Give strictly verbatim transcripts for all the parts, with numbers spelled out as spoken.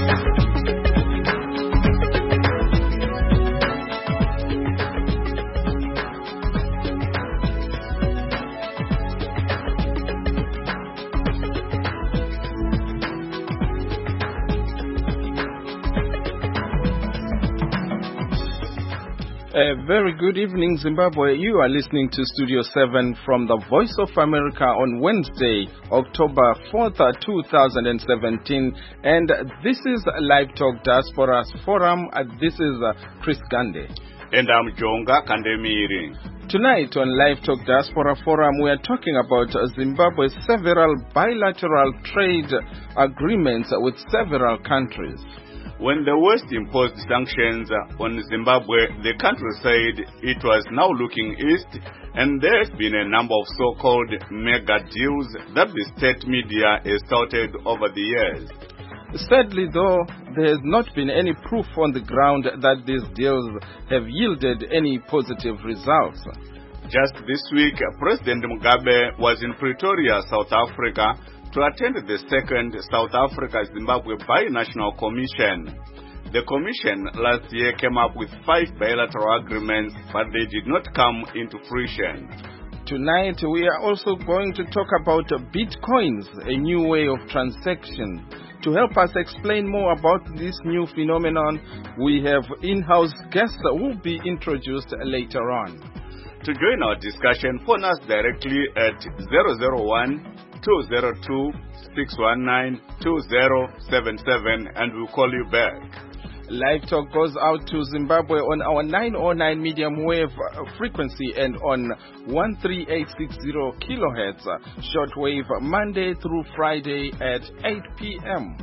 A very good evening, Zimbabwe. You are listening to Studio seven from the Voice of America on Wednesday, October fourth, two thousand seventeen. And this is Live Talk Diaspora Forum. This is uh, Chris Gande. And I'm Jonga Kandemiri. Tonight on Live Talk Diaspora Forum, we are talking about Zimbabwe's several bilateral trade agreements with several countries. When the West imposed sanctions on Zimbabwe, the country said it was now looking east, and there's been a number of so-called mega deals that the state media has touted over the years. Sadly, though, there has not been any proof on the ground that these deals have yielded any positive results. Just this week, President Mugabe was in Pretoria, South Africa, to attend the second South Africa-Zimbabwe Binational Commission. The commission last year came up with five bilateral agreements, but they did not come into fruition. Tonight, we are also going to talk about Bitcoins, a new way of transaction. To help us explain more about this new phenomenon, we have in-house guests who will be introduced later on. To join our discussion, phone us directly at zero zero one, two zero two, six one nine, two zero seven seven and we'll call you back. Live Talk goes out to Zimbabwe on our nine oh nine medium wave frequency and on one three eight six zero kilohertz shortwave Monday through Friday at eight p.m.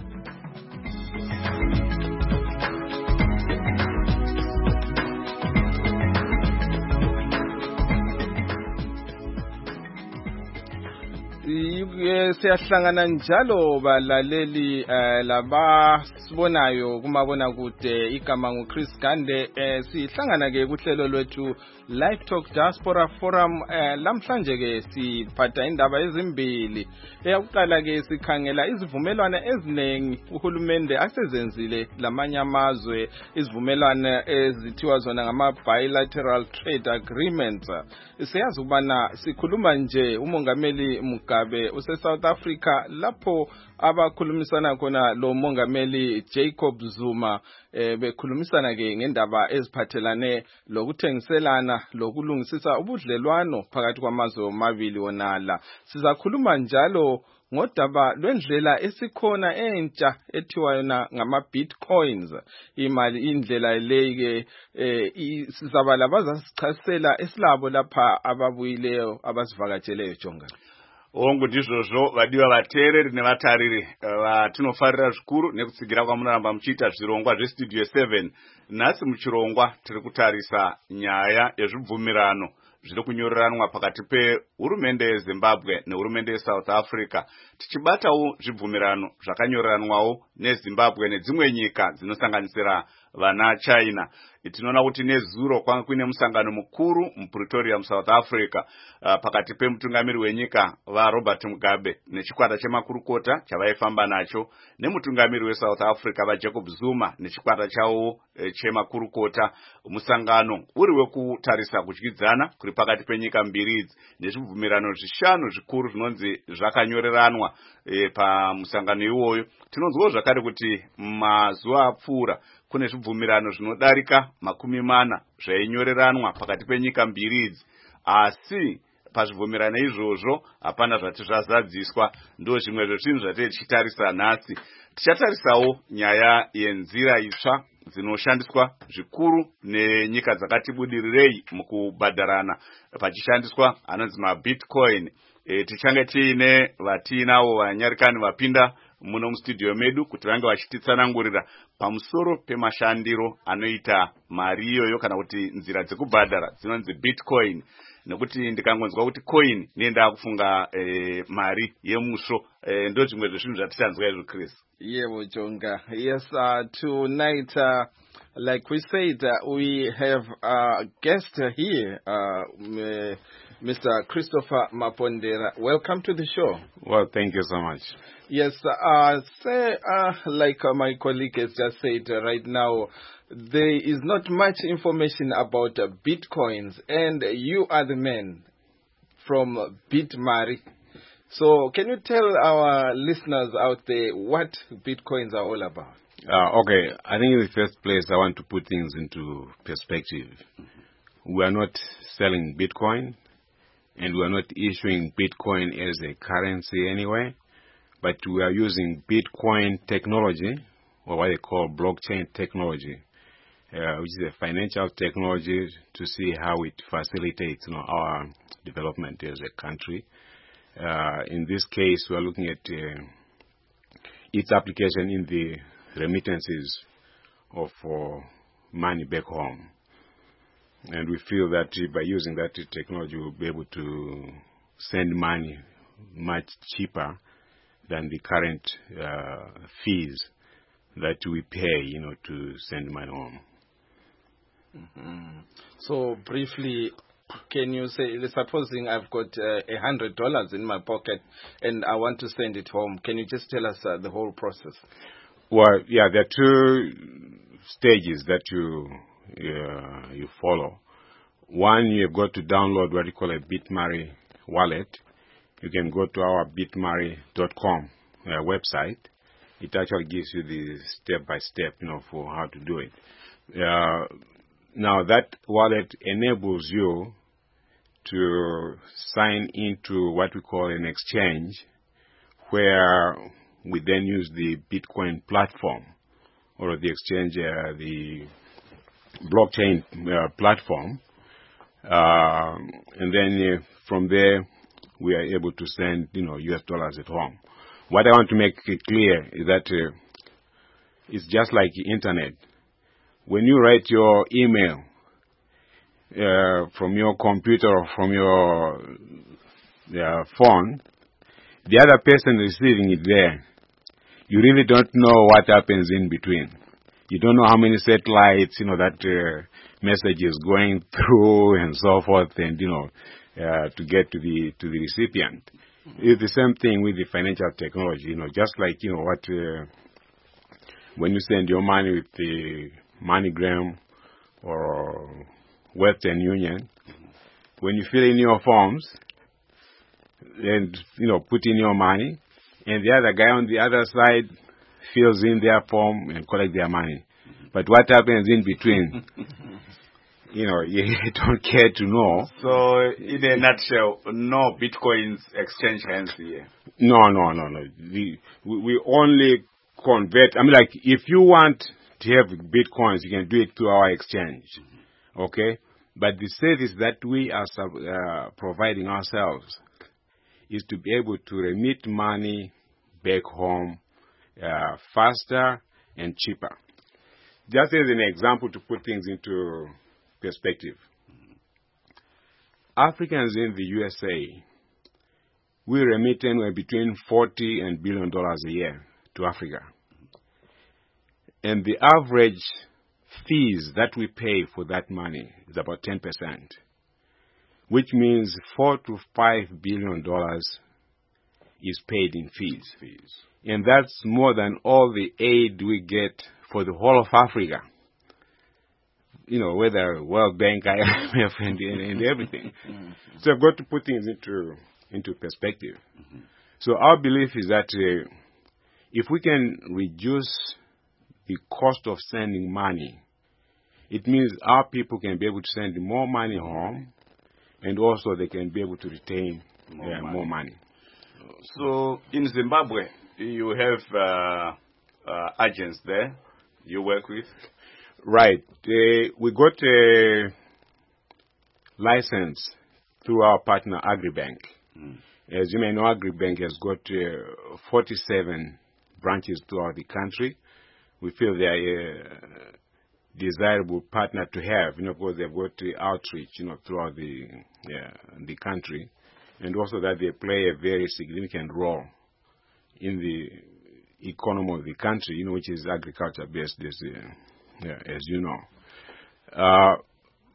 Siyahlangana njalo balaleli laba sibonayo kumabona kude igama ngu Chris Gande. Sihlangana ke kuhlelo lwethu Live Talk Diaspora Forum. Lamhlanje ke siphatha indaba ezimbili. Eyakuqala ke sikhangela izivumelwano ezinengi uhulumende asezenzile lamanye amazwe, izivumelwano ezithiwa zona ngama bilateral trade agreements. Siyazi ukubana sikhuluma nje umongameli Mugabe use South Africa lapho abakhulumisana khona lo mongameli Jacob Zuma eh, bekhulumisana ke ngendaba eziphathelane lokuthengiselana lokulungisisa ubudlelwano phakathi kwamazwe omabili wonala. Sizakhuluma njalo ngodaba lwendlela esikhona entsha ethiwa yona ngama Bitcoins. Imali indlela leke eh, sizabala bazasichasela esilabo lapha ababuyileyo abasivakatsheleyo Jonga. Ongo ndizvozvo vadiwa vateereri nevatariri vatinofarira zvikuru nekutsigira kwamunoramba muchiita zvirongwa zvestudio seven. Nhasi muchirongwa tiri kutarisa nyaya yezvibvumirano zviri kunyoreranwa pakati pehurumende yeZimbabwe nehurumende yeSouth Africa, tichibatawo zvibvumirano zvakanyoreranwawo neZimbabwe nedzimwe nyika dzinosanganisira vana China. Tinoona kuti nezuro kwanga kuine musangano mukuru muPretoria muSouth Africa uh, pakati pemutungamiri wenyika vaRobert Mugabe nechikwata chemakurukota chavaifamba nacho nemutungamiri weSouth Africa vaJacob Zuma nechikwata chawo e, chemakurukota. Musangano uri wekutarisa kudyidzana kuri pakati penyika mbiri idzi nezvibvumirano zvishanu zvikuru zvinonzi zvakanyoreranwa e, pamusangano iwoyo. Tinonzwawo zvakare kuti mazuva apfuura kune zvibvumirano zvinodarika makumi mana zvainyoreranwa pakati penyika mbiri idzi, asi pazvibvumirano izvozvo hapana zvati zvazadziswa. Ndo zvimwe zvezvinhu zvatiri tichitarisa nhasi. Tichatarisawo nyaya yenzira itsva dzinoshandiswa zvikuru nenyika dzakati budirirei mukubhadharana pachishandiswa anonzi maBitcoin. E, tichange tiine vatinawo vanyarikani vapinda muno mustudio medu kuti vange vachititsanangurira pamusoro pemashandiro anoita mari iyoyo kana kuti nzira dzekubhadhara dzinonzi Bitcoin. Nekuti ndikangonzwa kuti coin nienda kufunga e, mari yemusvo. E, ndo zvimwe zvezvinhu zvatichanzwa izvo Chris. Yebo Jonga. Yes, uh, tonight uh, like we said, uh, we have a guest here, uh, Mister Christopher Mapondera. Welcome to the show. Well, thank you so much. Yes, uh, say, uh, like uh, my colleague has just said uh, right now, there is not much information about uh, Bitcoins, and you are the man from BitMari. So can you tell our listeners out there what Bitcoins are all about? Uh, okay, I think in the first place I want to put things into perspective. We are not selling Bitcoin, and we are not issuing Bitcoin as a currency anyway, but we are using Bitcoin technology, or what they call blockchain technology, uh, which is a financial technology, to see how it facilitates, you know, our development as a country. Uh, in this case, we are looking at uh, its application in the remittances of uh, money back home. And we feel that by using that technology, we'll be able to send money much cheaper than the current uh, fees that we pay, you know, to send money home. Mm-hmm. So briefly, can you say, supposing I've got a uh, hundred dollars in my pocket and I want to send it home, can you just tell us uh, the whole process? Well, yeah, there are two stages that you uh, you follow. One, you've got to download what you call a BitMari wallet. You can go to our bitmari dot com uh, website. It actually gives you the step-by-step, you know, for how to do it. Uh, now, that wallet enables you to sign into what we call an exchange, where we then use the Bitcoin platform, or the exchange, uh, the blockchain uh, platform. Uh, and then uh, from there, we are able to send, you know, U S dollars at home. What I want to make it clear is that uh, it's just like the internet. When you write your email uh, from your computer or from your uh, phone, the other person receiving it there, you really don't know what happens in between. You don't know how many satellites, you know, that uh, message is going through and so forth, and, you know, uh, to get to the to the recipient. Mm-hmm. It's the same thing with the financial technology, you know, just like, you know, what uh, when you send your money with the MoneyGram or Western Union, mm-hmm. when you fill in your forms and, you know, put in your money, and the other guy on the other side fills in their form and collect their money. But what happens in between, you know, you don't care to know. So, in a nutshell, no Bitcoins exchange hands here. No, no, no, no. The, we, we only convert. I mean, like, if you want to have Bitcoins, you can do it through our exchange. Mm-hmm. Okay? But the service that we are uh, providing ourselves is to be able to remit money back home uh, faster and cheaper. Just as an example, to put things into perspective, Africans in the U S A, we remit anywhere between forty and billion dollars a year to Africa. And the average fees that we pay for that money is about ten percent, which means four to five billion dollars is paid in fees. fees. And that's more than all the aid we get for the whole of Africa. You know, whether World Bank, I M F, and, and everything. Mm-hmm. So I've got to put things into into perspective. Mm-hmm. So our belief is that uh, if we can reduce the cost of sending money, it means our people can be able to send more money home, and also they can be able to retain more, uh, money. more money. So in Zimbabwe, you have uh, uh, agents there you work with? Right. Uh, we got a license through our partner Agribank. Mm. As you may know, Agribank has got uh, forty-seven branches throughout the country. We feel they are a desirable partner to have, you know, because they've got uh, outreach, you know, throughout the yeah, the country, and also that they play a very significant role in the economy of the country, you know, which is agriculture based, as, uh, yeah, as you know. Uh,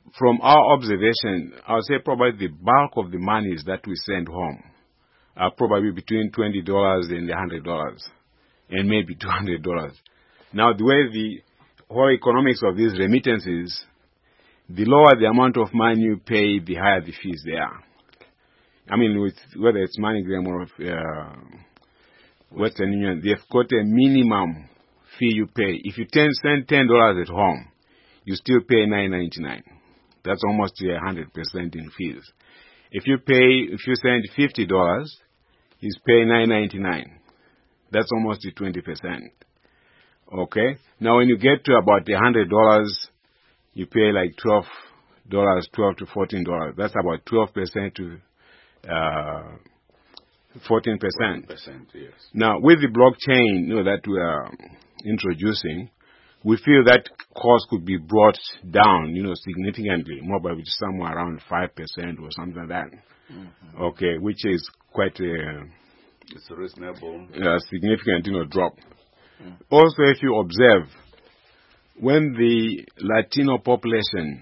from our observation, I would say probably the bulk of the monies that we send home are probably between twenty dollars and one hundred dollars, and maybe two hundred dollars. Now, the way the whole economics of these remittances, the lower the amount of money you pay, the higher the fees they are. I mean, with whether it's MoneyGram or uh, Western Union, they've got a minimum fee you pay. If you ten, send ten dollars at home, you still pay nine ninety-nine. That's almost a hundred percent in fees. If you pay, if you send fifty dollars, you pay nine ninety-nine. That's almost a twenty percent. Okay. Now, when you get to about a hundred dollars, you pay like twelve dollars, twelve to fourteen dollars. That's about twelve percent to uh, fourteen percent. Yes. Now, with the blockchain, you know, that we are introducing, we feel that cost could be brought down, you know, significantly, more by somewhere around five percent or something like that. Mm-hmm. Okay, which is quite a, it's a reasonable, a significant, you know, drop. Mm. Also, if you observe, when the Latino population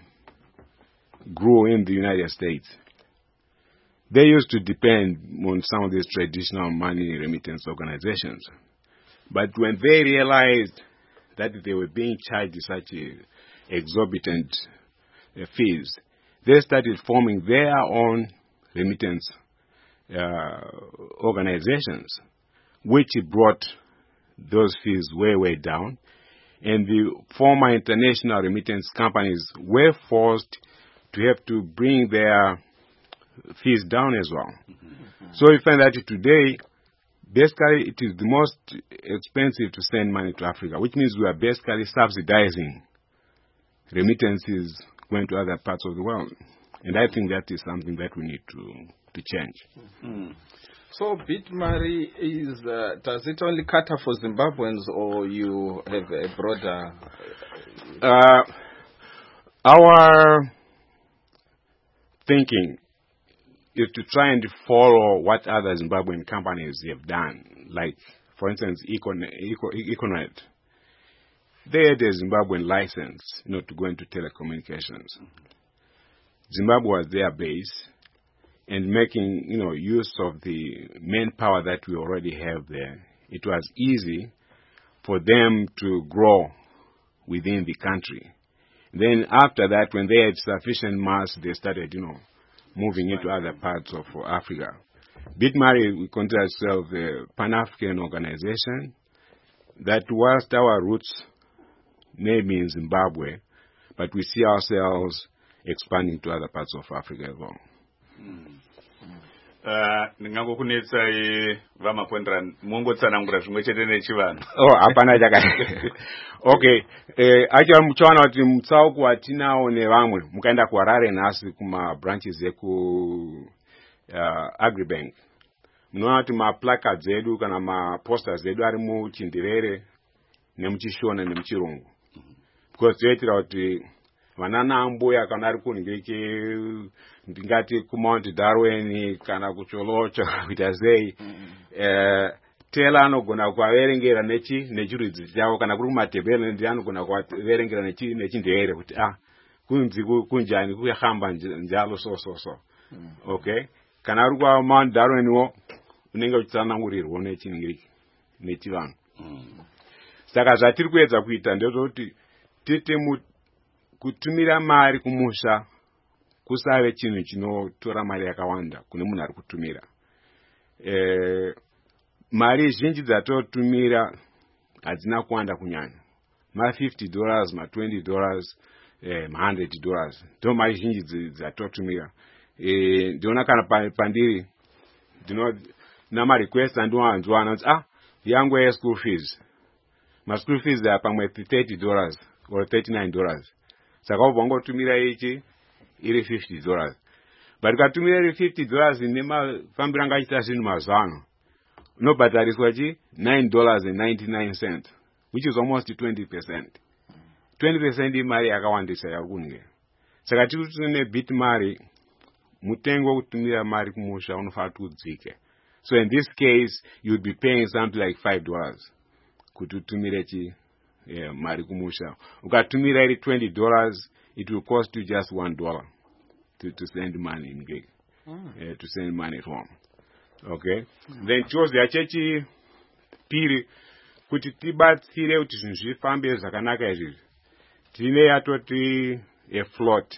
grew in the United States, they used to depend on some of these traditional money remittance organizations. But when they realized that they were being charged such a exorbitant uh, fees, they started forming their own remittance uh, organizations, which brought those fees way, way down. And the former international remittance companies were forced to have to bring their fees down as well. Mm-hmm. So we find that today, basically, it is the most expensive to send money to Africa, which means we are basically subsidizing remittances going to other parts of the world. And I think that is something that we need to, to change. Mm-hmm. So, BitMari is, uh, does it only cater for Zimbabweans, or you have a broader... Uh, our thinking is to try and follow what other Zimbabwean companies have done. Like, for instance, Econ- Eco- Econet. They had a Zimbabwean license, you know, to go into telecommunications. Zimbabwe was their base, and making, you know, use of the manpower that we already have there, it was easy for them to grow within the country. Then after that, when they had sufficient mass, they started, you know, moving into other parts of Africa. BitMari, we consider ourselves a Pan-African organization that, whilst our roots may be in Zimbabwe, but we see ourselves expanding to other parts of Africa as well. Ndingangokunetsai vamapondera mongotsanangura zvimwe chete nechivanhu. Oh, hapana chaka. Okay, eh acha muchawana kuti mutsauko watinawo nevamwe mukaenda kuHarare nhasi kuma branches eku uh, Agribank. Munoona kuti ma placards edu kana ma posters edu ari muChindirere nemuChishona nemuChirungu. Because toitira kuti vanana mbuya kana ari kunhike ndingati kuMount Darwin kana kuCholocho kuita sei eh tela anogona kuverengera nechi nechirudzi chavo kana kuri kumatebhele ndi anogona kuverengera nechi nechindere kuti ah kunzi kunjani kuyahamba njalo so so so. Okay, kana ari kwa Mount Darwin wo unenge uchitsanangurirwa nechiningiriki nechivanhu. Saka zvatiri kuedza kuita ndezvoti tete kutumira mari kumusha kusave chinhu chinotora mari yakawanda kune munhu ari kutumira. Eh, mari zhinji dzatotumira hadzina kuwanda kunyanya. Ma fifty dollars, ma twenty dollars, eh, ma one hundred dollars. Ndo mari zhinji dzatotumira. Eh, ndiona kana pandiri ndino nama request andowanzwana kuti ah yangu ya school fees. Ma school fees are pamwe thirty dollars or thirty-nine dollars. Saka ubongotumira ichi iri fifty dollars. But ukatumira iri fifty dollars nemafambiro anga achita zvinhu mazano, unobhadhariswa chi nine dollars and ninety-nine cents, which is almost twenty percent. twenty percent imari yakawandisa yakunge. Saka tiri tine BitMari, mutengo kutumira mari kumusha unofanira kudzike. So in this case, you would be paying something like five dollars kuti utumire chi yeah, mari kumusha. Ukatumira iri twenty dollars, it will cost you just one dollar to, to send money in gig, mm. uh, to send money at home. Okay? Mm. Then chose the achechi piri kuti tibatsire kuti zvinhu zvifambe zvakanaka izvi. Tine yatoti a float.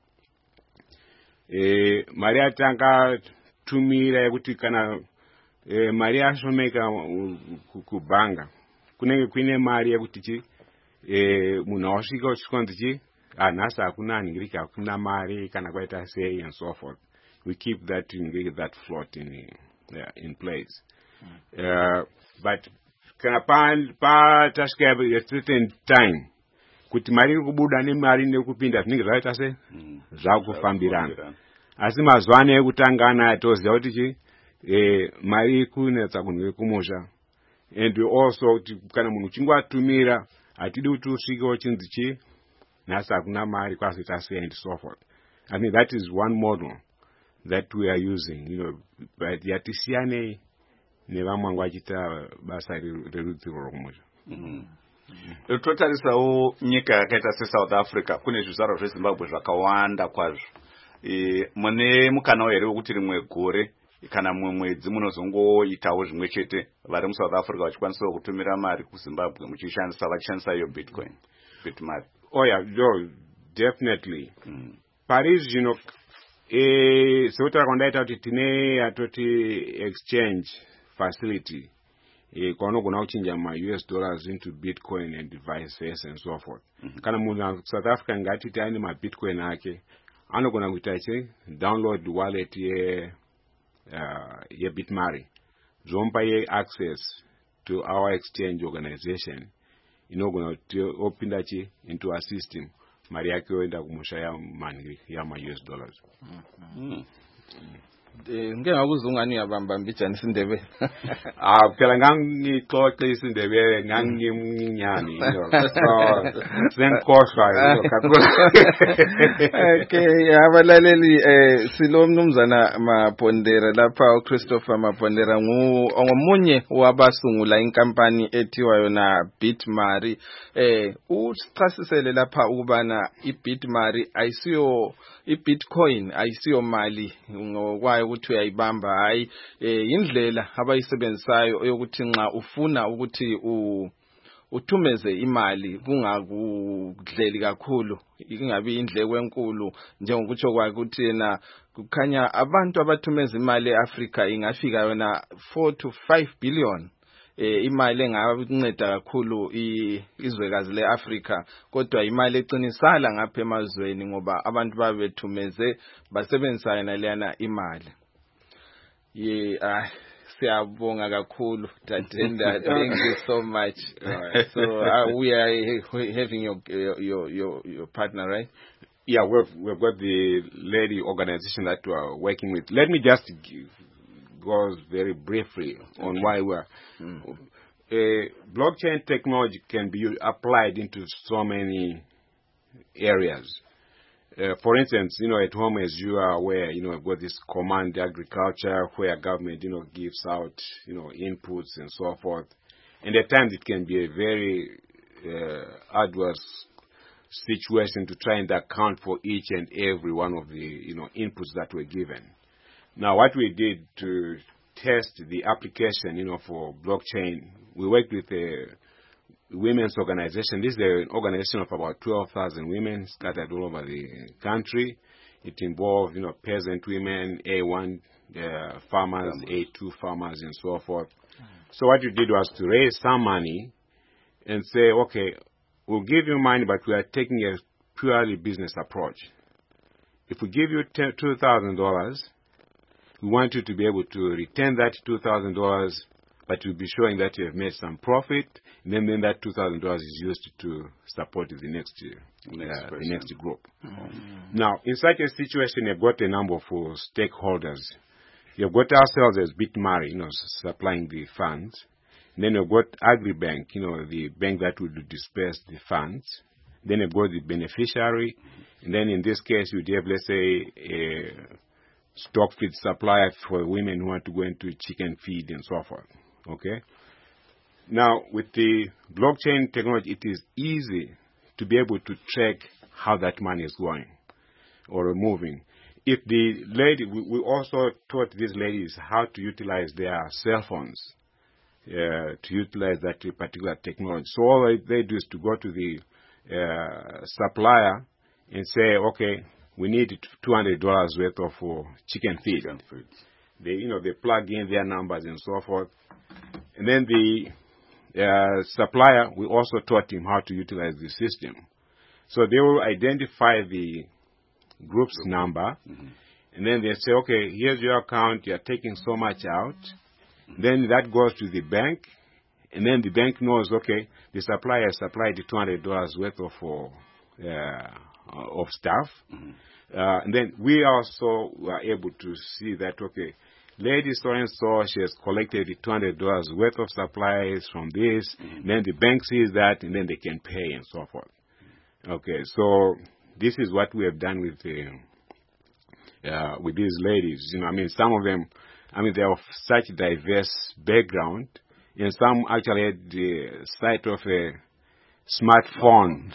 Eh, mari yatanga tumira yekuti kana eh, mari yashomeka kubhanga kunenge kuine mari yekuti chi eh, munhu wasvika uchisvanzi chi anhasi hakuna anhingirika hakuna mari kana kwaita sei and so forth. We keep that in that float in uh, in place. Mm. Uh, but kana pa pa tasika a certain time kuti mari kubuda nemari nekupinda zvinenge zvaita sei zvakufambirana. Asi mazwana ekutangana atoziva kuti chi eh, mari kunetsa kunhu kumusha. And we also kana munhu chingwatumira atidi kuti usvike uchinzi chi nhasi hakuna mari kwazoita sei and so forth. I mean that is one model that we are using, you know, but yatisiyane nevamwe vanga vachita basa rerudziro rwokumusha. Totarisawo nyika yakaita seSouth Africa kune zvizvarwa zveZimbabwe zvakawanda kwazvo. E, mune mukana here wekuti rimwe gore kana mumwe mwedzi munozongoitawo zvimwe chete vari muSouth Africa vachikwanisa kutumira mari kuZimbabwe muchishandisa vachishandisa iyo Bitcoin, Bitmari? Oh yeah, no, definitely. Mm. Paris, you know, eh, sota kondaita kuti tine atoti exchange facility. Eh, kwanogona kuchinja ma U S dollars into Bitcoin and vice versa and so forth. Mm-hmm. Kana munhu South Africa ngatiti ane ma Bitcoin ake anogona kuita che download wallet ye uh, ye Bitmari zompa ye access to our exchange organization inogona opinda chi into a system mari yake oenda kumusha ya mani ya ma U S dollars. Mm. Eh ngeke ngakuzungani yabamba mbijani sindebe. Ah phela ngangixoxe isindebele ngangimnyani you know. So senkhohlwa lokho. Okay, abalaleli eh silomnumzana Mapondera lapha uChristopher Mapondera ngu ngomunye wabasungula inkampani ethiwa yona Bitmari. Eh usichasisele lapha ukubana iBitmari ayisiyo iBitcoin ayisiyo mali ngokwayo ukuthi uyayibamba hayi indlela abayisebenzisayo yokuthi nxa ufuna ukuthi u uthumeze imali kungakudleli kakhulu ingabi indleko enkulu njengokuthi kwa ukuthi yena kukhanya abantu abathumeza imali eAfrica ingafika yona four to five billion. Eh imali enganceda kakhulu izwekazi leAfrica kodwa imali eqinisala ngapha emazweni ngoba abantu babethumeze basebenzisa yena leyana imali. Ye ah siyabonga kakhulu Tatenda, thank you so much. Right. So uh, we are having your your your your partner, right? Yeah, we've we've got the lady organization that we are working with. Let me just give goes very briefly on why we're mm. uh, blockchain technology can be applied into so many areas. Uh, for instance, you know, at home, as you are aware, you know, we've got this command agriculture where government, you know, gives out, you know, inputs and so forth. And at times it can be a very uh, adverse situation to try and account for each and every one of the, you know, inputs that were given. Now, what we did to test the application, you know, for blockchain, we worked with a women's organization. This is an organization of about twelve thousand women scattered all over the country. It involved, you know, peasant women, A one uh, farmers, A two farmers, and so forth. Mm-hmm. So what we did was to raise some money and say, okay, we'll give you money, but we are taking a purely business approach. If we give you two thousand dollars, we want you to be able to return that two thousand dollars, but you'll be showing that you have made some profit, and then, then that two thousand dollars is used to support the next, uh, next the next group. Mm-hmm. Now, in such a situation, you've got a number of uh, stakeholders. You've got ourselves as Bitmari, you know, supplying the funds. And then you've got Agribank, you know, the bank that would disperse the funds. Then you've got the beneficiary. And then in this case, you'd have, let's say, a stock feed supplier for women who want to go into chicken feed and so forth. Okay? Now, with the blockchain technology, it is easy to be able to track how that money is going or moving. If the lady, we, we also taught these ladies how to utilize their cell phones, uh, to utilize that particular technology. So all they, they do is to go to the uh, supplier and say, okay, we need two hundred dollars worth of uh, chicken feed. Chicken feed. They, you know, they plug in their numbers and so forth. And then the uh, supplier, we also taught him how to utilize the system. So they will identify the group's Group. number, mm-hmm. and then they say, okay, here's your account, you're taking so much out. Mm-hmm. Then that goes to the bank, and then the bank knows, okay, the supplier supplied two hundred dollars worth of uh, of stuff. Mm-hmm. Uh, and then we also were able to see that, okay, Lady so-and-so, she has collected two hundred dollars worth of supplies from this. Mm-hmm. Then the bank sees that, and then they can pay and so forth. Okay, so this is what we have done with the, uh, with these ladies. You know, I mean, some of them, I mean, they are of such diverse background, and some actually had the sight of a smartphone,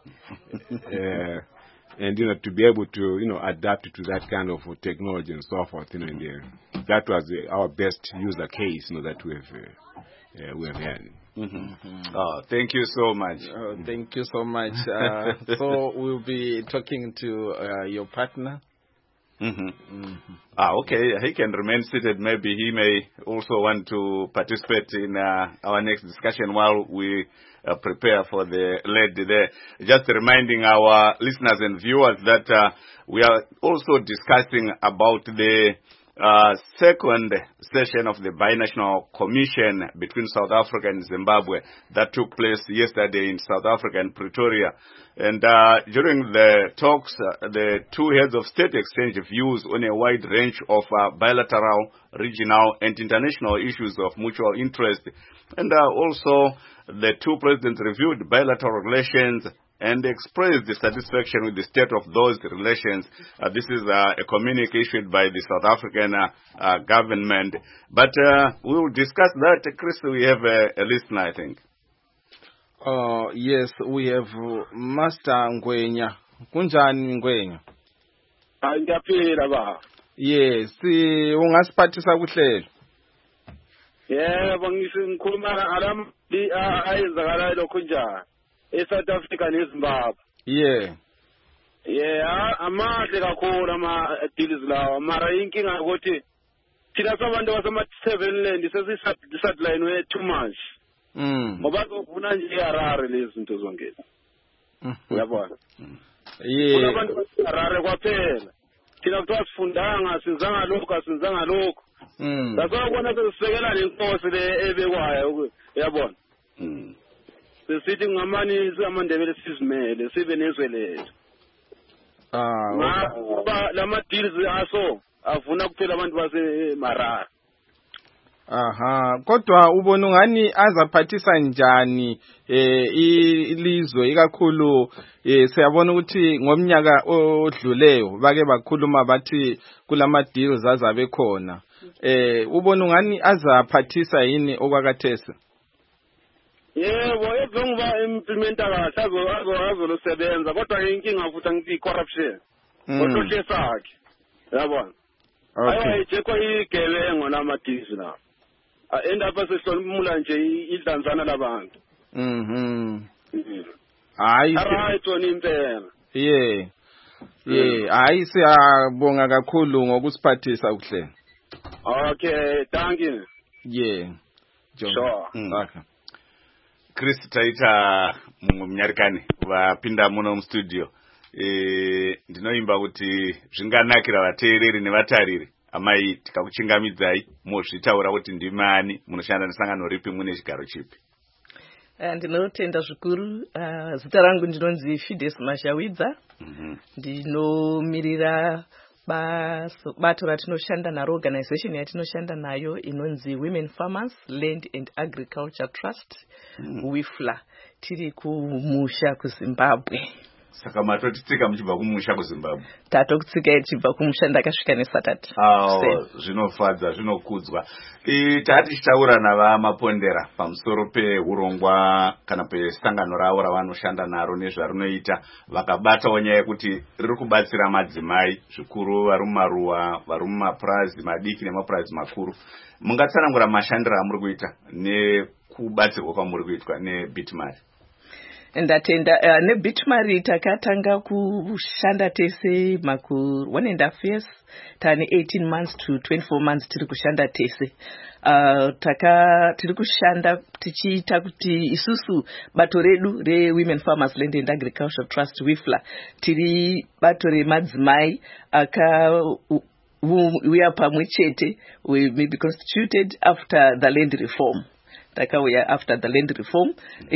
uh, and you know, to be able to, you know, adapt to that kind of technology and so forth. You know, in the, that was the, our best user case, you know, that we have uh, uh, we have had. Mm-hmm. Mm-hmm. Oh, thank you so much. Oh, thank you so much. Uh, so we'll be talking to uh, your partner. Mm-hmm. Mm-hmm. Ah, okay. He can remain seated. Maybe he may also want to participate in uh, our next discussion while we uh, prepare for the lady there. Just reminding our listeners and viewers that uh, we are also discussing about the Uh, second session of the Binational Commission between South Africa and Zimbabwe that took place yesterday in South Africa and Pretoria. And uh, during the talks, uh, the two heads of state exchanged views on a wide range of uh, bilateral, regional, and international issues of mutual interest. And uh, also, the two presidents reviewed bilateral relations and expressed the satisfaction with the state of those relations. Uh, this is uh, a communique issued by the South African uh, uh, government. But uh, we will discuss that. Chris, we have a, a listener, I think. Uh, yes, we have uh, Master Ngwenya. Kunjani Ngwenya? Angiyaphila ba. Yes, ungasiphathisa kuhlelo. Yebo, ngikhuluma alam di ayizakala lokho njani. eSouth Africa neZimbabwe. Yeah. Yeah, amahle kakhulu ama deals lawa. Mara inkinga ukuthi thina sabantu basema seven land sesisatline we too much. Mm. Ngoba kufuna nje iharare lezi zinto zonke. Uyabona? Yeah. Kunabantu basiharare kwaphela. Thina kuthiwa sifundanga sinzanga lokho asinzanga lokho. Mm. Sasakubona sesisekela lenkosi le ebekwayo uyabona? Mm. Sithi ngamani siamandebele sizimele sibe nezwe lethu. Ah, ngoba lama deals aso afuna kuphela abantu base Marara. Aha, kodwa ubona ngani azaphathisa njani eh ilizwe ikakhulu eh siyabona ukuthi ngomnyaka odluleyo bake bakhuluma bathi kulama deals azabe khona. Eh ubona ngani azaphathisa yini okwakathesa? Yebo, ezengiba implementa kahle azo azo azosebenza kodwa inkinga futhi ngithi corruption. Kodwa sakhe. Yabona. Okay. Ayijekho igebengo lamadisi la. Enda apha sehlomula nje idlanzana labantu. Mhm. Hayi right on impela. Yeah. Yeah, hayi siyabonga kakhulu ngokusiphathisa kuhle. Okay, thank you. Yeah. Sure. Mm. Okay. Chris taita mnyarikani vapinda muno mu studio. Eh ndinoimba kuti zvinganakira vateereri nevatariri amai tikakuchingamidzai mozvitaura kuti ndimani munoshanda nesangano ripi mune chigaro chipi. Ndinotenda zvikuru. Zita rangu ndinonzi Fides Mashawidza. Mhm. Ndinomirira baso bato ratinoshanda naro organization yatinoshanda nayo inonzi Women Farmers Land and Agriculture Trust. Mm. WIFLA tiri kumusha kuZimbabwe. Saka matotitsika muchibva kumusha kuZimbabwe. Tatokutsika tichibva kumusha ndakasvika neSaturday. Oh, zvinofadza zvinokudzwa. E tati tichitaura navamapondera pamusoro peurongwa kana pesangano ravo ravanoshanda naro nezvarinoita vakabatawo nyaya yekuti riri kubatsira madzimai zvikuru vari mumaruwa vari mumapurazi madiki nemapurazi makuru. Mungatsanangura mashandiro amuri kuita nekubatsirwa kwamuri kuitwa neBitMari? Ndatenda uh, neBitMari takatanga kushanda tese maku one and a half years tane eighteen months to twenty-four months tiri kushanda tese. Uh, taka tiri kushanda tichiita kuti isusu bato redu re Women Farmers Land and Agriculture Trust WIFLA tiri bato remadzimai aka uya pamwe chete. We may be constituted after the land reform. Takauya after the land reform.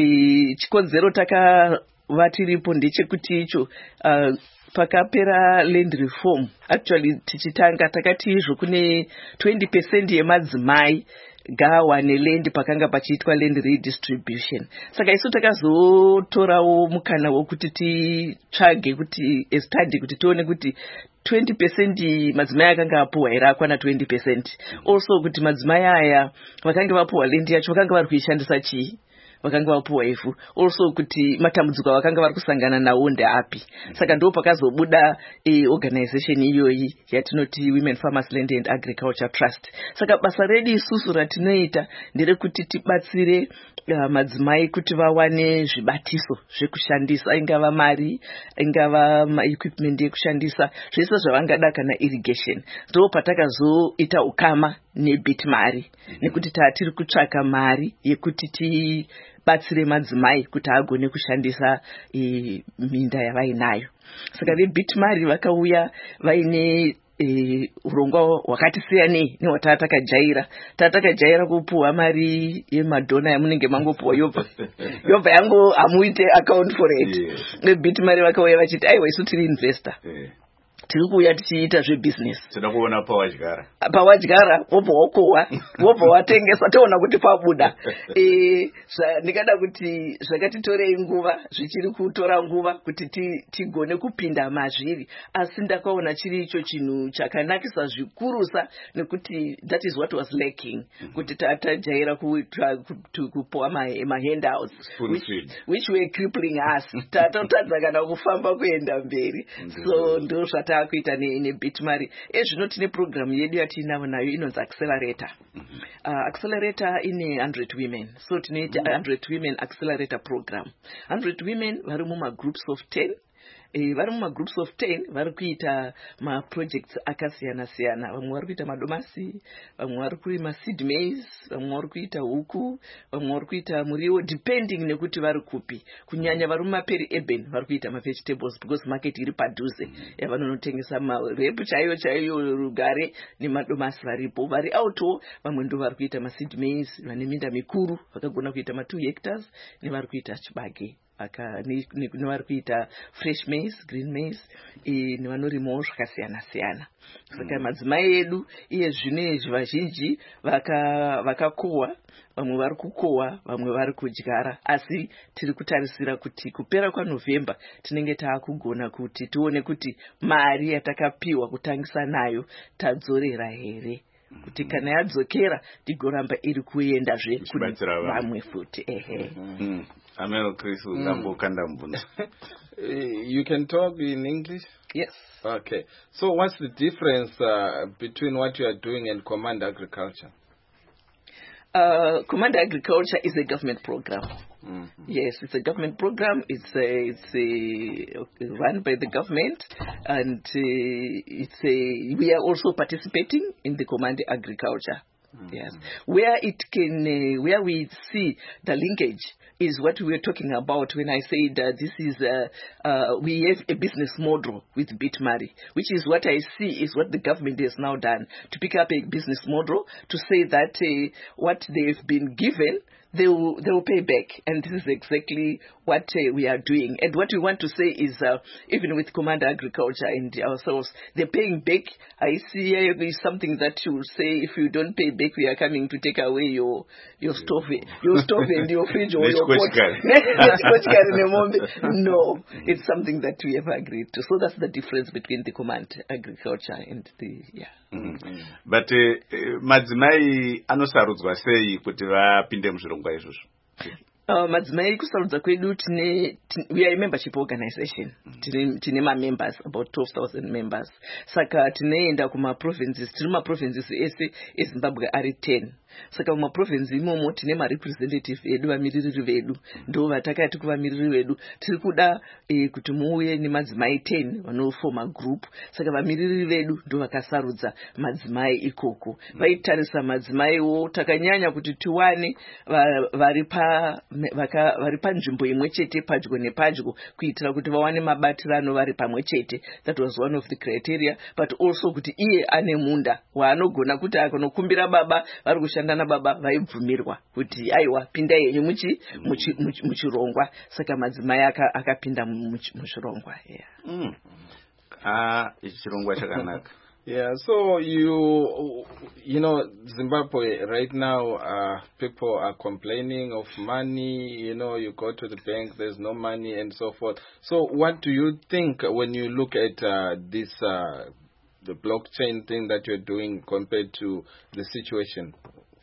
E, chikonzero takava tiripo ndechekuti icho uh, pakapera land reform actually tichitanga takati izvo kune twenty percent yemadzimai gawane land pakanga pachiitwa land redistribution. Saka isu takazotorawo mukana wokuti titsvage kuti study kuti tione kuti twenty percent madzimai akanga apuwa here akwana twenty percent. Also kuti madzimai aya vakanga vapuwa land yacho vakanga vari kuishandisa chii, vakanga vapuwa ivhu. Also kuti matambudziko vakanga vari kusangana nawo ndeapi. Saka ndo pakazobuda e, organization iyoyi yatinoti Women Farmers Land and Agriculture Trust. Saka basa redu isusu ratinoita nderekuti tibatsire uh, madzimai kuti vawane zvibatiso zvekushandisa, ingava mari, ingava equipment yekushandisa, zvese zvavangada kana irrigation. Ndo patakazoita ukama neBitMari nekuti tatiri kutsvaka mari yekuti ti batsire madzimai kuti agone kushandisa e, minda yavainayo. Saka veBitMari vakauya vaine e, urongwa hwakati siyanei nehwatatakajaira. Tatakajaira kupuwa mari yemadhona yamunenge mangopuwa yobva yobva yango hamuite account for it. Yeah. VeBitMari vakauya vachiti aiwa isu tiri investor. Yeah. Tiri kuuya tichiita zvebusiness. Tinoda kuona pawadyara. Pawadyara wobva wakohwa wobva watengesa toona kuti pabuda. Eh ndikada kuti zvakatitorei nguva zvichiri kutora nguva kuti tigone kupinda mazviri, asi ndakaona chiri icho chinhu chakanakisa zvikurusa nekuti that is what was lacking. Kuti tatajaira kuita kupuwa ma handouts which, which were crippling us. Tatotadza kana kufamba kuenda mberi. So ndo zvata kuita neBitMari. Ezvino tine program yedu yatinavo nayo inonzi Accelerator. Uh, Accelerator ine one hundred women. So tinoita one hundred women Accelerator program. one hundred women vari muma groups of ten. E, vari muma groups of ten vari kuita ma projects akasiyana siyana. Vamwe vari kuita madomasi, vamwe vari kuita seed maize, vamwe vari kuita huku, vamwe vari kuita muriwo depending nekuti vari kupi. Kunyanya vari mumaperi urban vari kuita ma vegetables because market iri padhuze. Yavanonotengesa marepu chaiyo chaiyo rugare nemadomasi varipo. Vari auto vamwe ndo vari kuita ma seed maize, vane minda mikuru vakagona kuita ma two hectares nevari kuita chibage. Aka nevari kuita fresh maize, green maize, e, nevanorimawo zvakasiyana siyana. Saka madzimai edu iye zvinezvi vazhinji vaka vakakohwa, vamwe vari kukohwa, vamwe vari kudyara, asi tiri kutarisira kuti kupera kwaNovember tinenge taakugona kuti tione kuti mari yatakapiwa kutangisa nayo tadzorera here. Kuti kana yadzokera tigoramba iri kuenda zve kune vamwe futi. Ehe. Mm. Amen, Chris, mm. You can talk in English? Yes. Okay. So what's the difference uh, between what you are doing and Command Agriculture? Uh, Command Agriculture is a government program. Mm-hmm. Yes, it's a government program. It's a, it's a, run by the government, and uh, it's a, we are also participating in the Command Agriculture. Mm-hmm. Yes, where it can, uh, where we see the linkage is what we were talking about when I said that this is a, uh, we have a business model with BitMari, which is what I see is what the government has now done to pick up a business model to say that uh, what they've been given, they will, they will pay back. And this is exactly what uh, we are doing. And what we want to say is, uh, even with Commander Agriculture and ourselves, they're paying back. I see uh, is something that you will say, if you don't pay back, we are coming to take away your your stove, your stove and your fridge or your pot. No, it's something that we have agreed to. So that's the difference between the Command Agriculture and the, yeah. Mm-hmm. But uh, madzimai anosarudzwa sei kuti vapinde muzvirongwa izvozvo? Uh, madzimai kusarudza kwedu tine, tine we are a membership organization. Tine, tine ma members, about twelve thousand members. Saka tinoenda kuma provinces, tine ma provinces ese eZimbabwe ari ten. Saka kuma province imomo tine ma representative vedu, vamiriri vedu. Ndo vatakati kuvamiriri vedu. Tiri kuda eh, kuti muuye ni madzimai ten vanofoma group. Saka vamiriri vedu ndo vakasarudza madzimai ikoko. Vaitarisa madzimai wo takanyanya kuti tiwane varipa vaka vari panzvimbo imwe chete padyo nepadyo kuitira kuti vawane mabatirano vari pamwe chete. That was one of the criteria, but also kuti iye ane munda waanogona kuti akanokumbira baba vari kushanda nababa vaibvumirwa kuti aiwa pinda yenyu muchi muchirongwa. Saka madzimai akapinda muchirongwa. Yeah. Mm. Ah, chirongwa chakanaka. Yeah, so you, you know, Zimbabwe right now, uh, people are complaining of money, you know, you go to the bank, there's no money and so forth. So what do you think when you look at uh, this, uh, the blockchain thing that you're doing compared to the situation?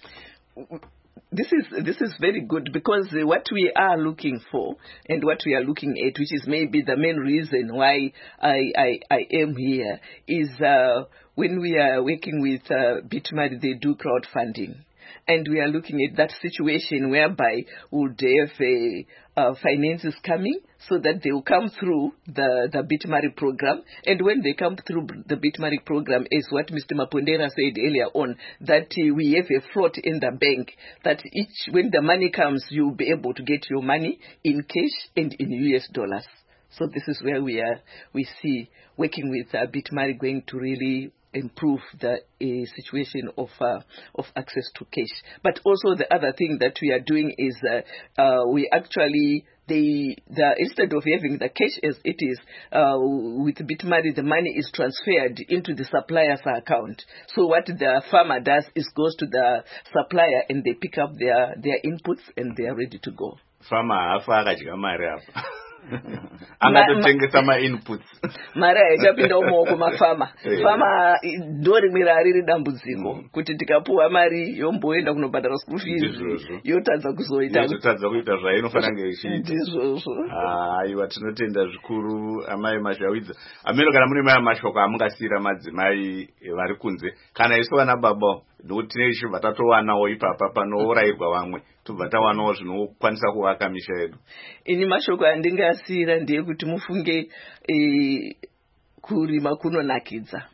This is this is very good, because uh, what we are looking for and what we are looking at, which is maybe the main reason why I I, I am here, is uh, when we are working with uh, Bitmari, they do crowdfunding. And we are looking at that situation whereby would have a, uh, finances coming so that they will come through the, the Bitmari program. And when they come through the Bitmari program, is what Mister Mapondera said earlier on, that uh, we have a float in the bank, that each, when the money comes, you'll be able to get your money in cash and in U S dollars. So this is where we are, we see working with uh, Bitmari going to really improve the uh, situation of uh, of access to cash. But also the other thing that we are doing is uh, uh, we actually the the instead of having the cash as it is uh, with Bitmari, the money is transferred into the supplier's account. So what the farmer does is goes to the supplier and they pick up their their inputs and they are ready to go. Farmer afa akadya mari apa. Angatotengesa ma inputs. Mara yakapinda umaoko mafama. Fama ndo rimwe riri dambudziko kuti tikapuwa mari yomboenda kunobhadhara school fees yotadza kuzoita yotadza kuita zvainofanira kunge ichiita. Ndizvozvo. Aiwa, tinotenda zvikuru amai Mashawidza. Ameno kana mune mai mashoko amungasira madzimai vari kunze kana isu vana baba ndokuti tine ichibva tatowanawo ipapa panourayirwa vamwe tobva tawanawo zvinokwanisa kuvaka misha yedu. Ini mashoko andingasira ndeyekuti mufunge e, kurima kunonakidza.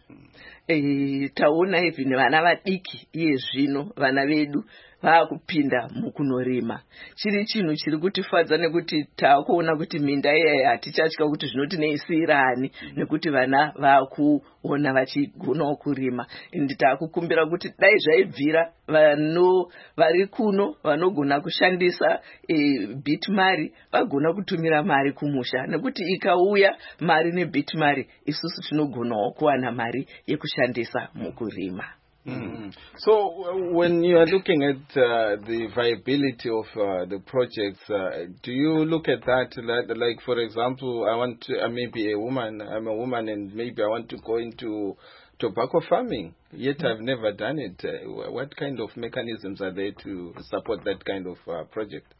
E, taona even vana vadiki iye zvino vana vedu vaakupinda mukunorima. Chiri chinhu chiri kutifadza nekuti taakuona kuti minda iyayi hatichatya kuti zvinotineisirani nekuti vana vaakuona vachigonawo kurima. Ende taakukumbira kuti dai zvaibvira vano vari kuno vanogona kushandisa e, Bitmari vagona kutumira mari kumusha, nekuti ikauya mari neBitmari isusu tinogonawo kuwana mari yekushandisa mukurima. Mm-hmm. So uh, when you are looking at uh, the viability of uh, the projects, uh, do you look at that like, like for example, I want to, uh, maybe a woman, I'm a woman and maybe I want to go into tobacco farming, yet I've never done it. Uh, what kind of mechanisms are there to support that kind of uh, project?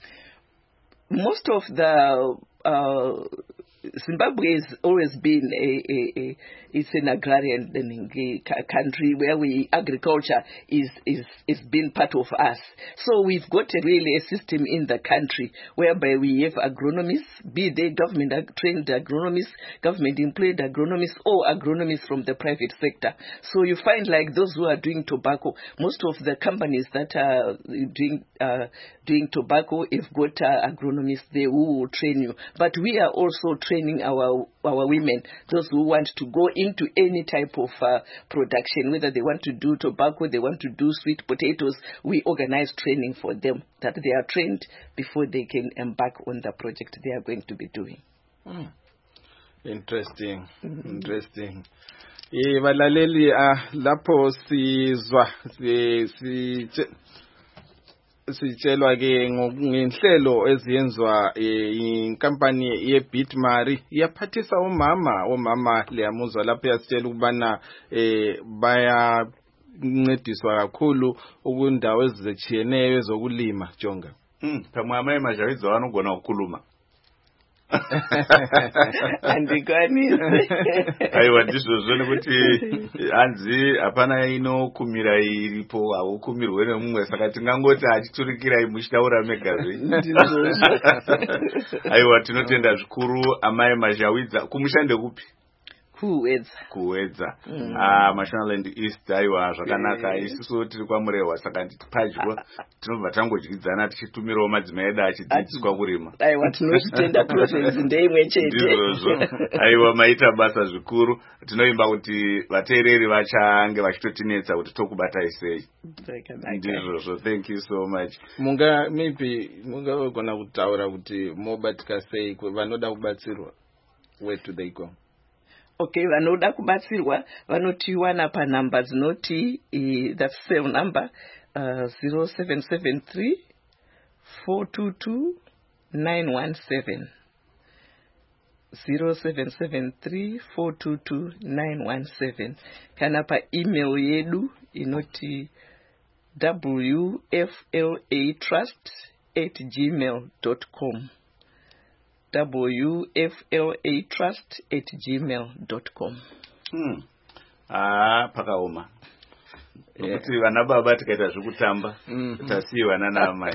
Most of the uh, Zimbabwe has always been a, a, a it's an agrarian country where we agriculture is is is been part of us. So we've got a really a system in the country whereby we have agronomists, be they government trained agronomists, government employed agronomists, or agronomists from the private sector. So you find like those who are doing tobacco, most of the companies that are doing uh, doing tobacco have got uh, agronomists there who will train you. But we are also trained training our our women, those who want to go into any type of uh, production, whether they want to do tobacco, they want to do sweet potatoes. We organize training for them, that they are trained before they can embark on the project they are going to be doing. Mm. Interesting, mm-hmm. Interesting. Eh balaleli ah lapho sizwa si sitshelwa ke ngenhlelo eziyenzwa inkampani yeBitmari iyaphathisa omama omama leyamuzwa lapho yasitshela ukubana eh baya ncediswa kakhulu ukundawo ezizechiyeneyo ezokulima Jonga. Mm phamwe amaye majawidza vanogona ukukhuluma. Andikwanisi. Aiwa ndizvozvo nekuti hanzi hapana inokumira iripo haukumirwe nemumwe saka tingangoti achiturikirai muchitaura megazve. Aiwa tinotenda zvikuru amai mazhawidza kumushande kupi? Kuwedza. Kuwedza. Mm. Ah Mashonaland East aiwa zvakanaka isusu tiri kwaMurehwa saka nditi padyo tinobva tangodyidzana tichitumirawo madzimai edu achidzidziswa kurima. Aiwa tinozvitenda province ndeimwe chete. Ndizvozvo. Aiwa maita basa zvikuru tinoimba kuti vateereri vachange vachitotinetsa kuti tokubatai sei. Ndizvozvo. Thank you so much. Munga maybe munga wagona kutaura kuti mobatika sei vanoda kubatsirwa. Where do they go? Okay, vanoda kubatsirwa vanotiwana pa number dzinoti uh, that same number uh, zero seven seven three four two two nine one seven zero seven seven three four two two nine one seven kana pa email yedu inoti w f l a trust at gmail dot com w f l a trust at gmail dot com. Hmm. Ah, pakaoma. Nokuti vana baba tikaita zvekutamba tasiyiwa nana amai.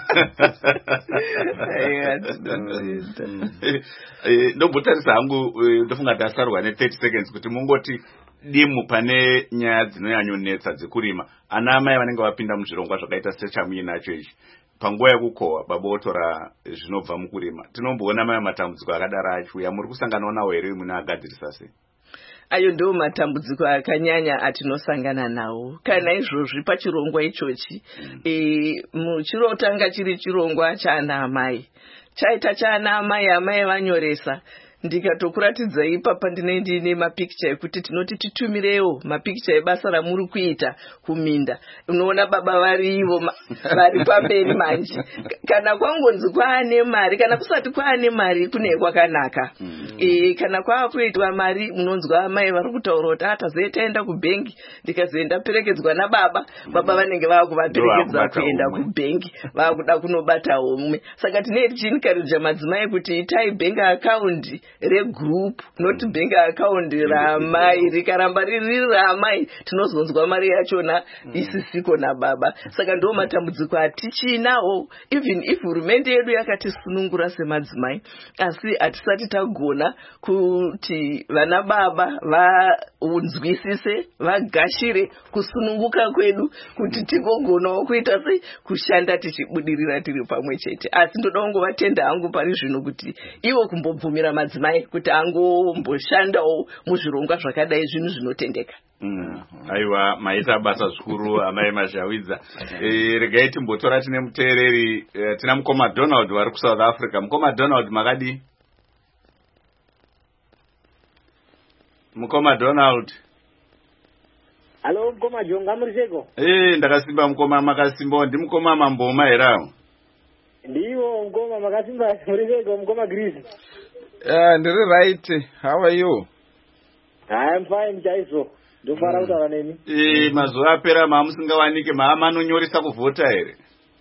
Ndombotarisa hangu ndofunga tasarwa ne thirty seconds kuti mungoti dimu pane nyaya dzinonyanyonetsa dzekurima. Ana amai vanenge vapinda muzvirongwa zvakaita sechamuyi nacho ichi. Panguva yekukohwa baba otora zvinobva mukurima. Tinomboona maya matambudziko akadaro achiuya muri kusangana nawo here muna agadzirisa sei? Ayo ndo matambudziko akanyanya atinosangana nawo. Kana izvozvi pachirongwa ichochi mm. e muchirotanga chiri chirongwa chana amai. Chaita chana amai amai vanyoresa. Ndikatokuratidza ipapa ndine ndine mapicture ekuti tinoti titumirewo mapicture ebasa ramuri kuita kuminda. Unoona baba varivo vari pamberi manje. Kana kwangonzi kwaane mari kana kusati kwaane mari kune kwakanaka. Mm. E kana kwakuitwa mari munonzwa amai vari kutaura kuti atazoenda kubenki ndikazoenda perekedzwa nababa baba vanenge vakuvaperekedza kuenda kubenki vakuda kunobata homwe. Saka tine tichinikaridzira madzimai kuti itai bank account regroup not bank account ramai rikaramba riri ramai tinozonzwa mari yachona isisiko nababa. Saka ndo matambudziko atichinawo even if hurumende yedu yakatisunungura semadzimai asi atisati tagona kuti vana baba vaunzwisise vagashire kusununguka kwedu kuti tigogonawo kuita sei kushanda tichibudirira tiri pamwe chete. Asi ndoda kungovatenda hangu pari zvino kuti ivo kumbobvumira madzimai kuti angomboshanda muzvirongwa zvakadai zvinhu zvinotendeka. Mm. Aiwa maita basa zvikuru amai mazhawidza. E, regai timbotora tine muteereri e, tina mukoma Donald vari kuSouth Africa. Mukoma Donald makadi? Mukoma Donald. Hello mukoma Jonga muriseko? Eh ndakasimba mukoma makasimba ndi mukoma Mamboma herawo. Ndiwo mukoma makasimba muriseko mukoma Greece. Uh, ndiri right. How are you? I am fine chaiso. Ndofara kutaura nemi. Eh mazuva apera mamusingawanike maamanonyoresa kuvhota here.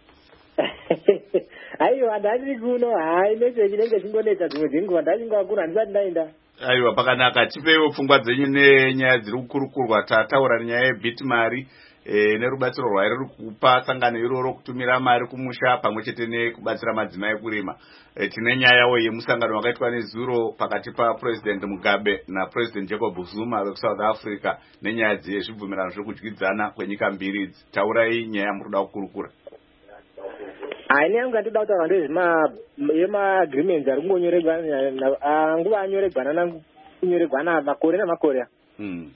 Aiwa andiri kuno hai message inenge chingonetsa dzimwe dzenguva ndachingakura ndisati ndaenda. Aiwa pakanaka tipeiwo pfungwa dzenyu nenyaya dziri kukurukurwa tataura nyaya yeBitmari e, nerubatsiro rwairi kupa sangano iroro kutumira mari kumusha pamwe chete nekubatsira madzimai kurima. E, tine nyayawo yemusangano wakaitwa nezuro pakati paPresident Mugabe naPresident Jacob Zuma wekuSouth Africa nenyaya dzezvibvumirano zvekudyidzana kwenyika mbiri idzi. Taurai nyaya muri kuda kukurukura. Ani yangu ndinoda kutaura ndezvema yema agreements ari kungonyoregwa nguva anyoregwana nangu kunyoregwana makore namakore. Mm.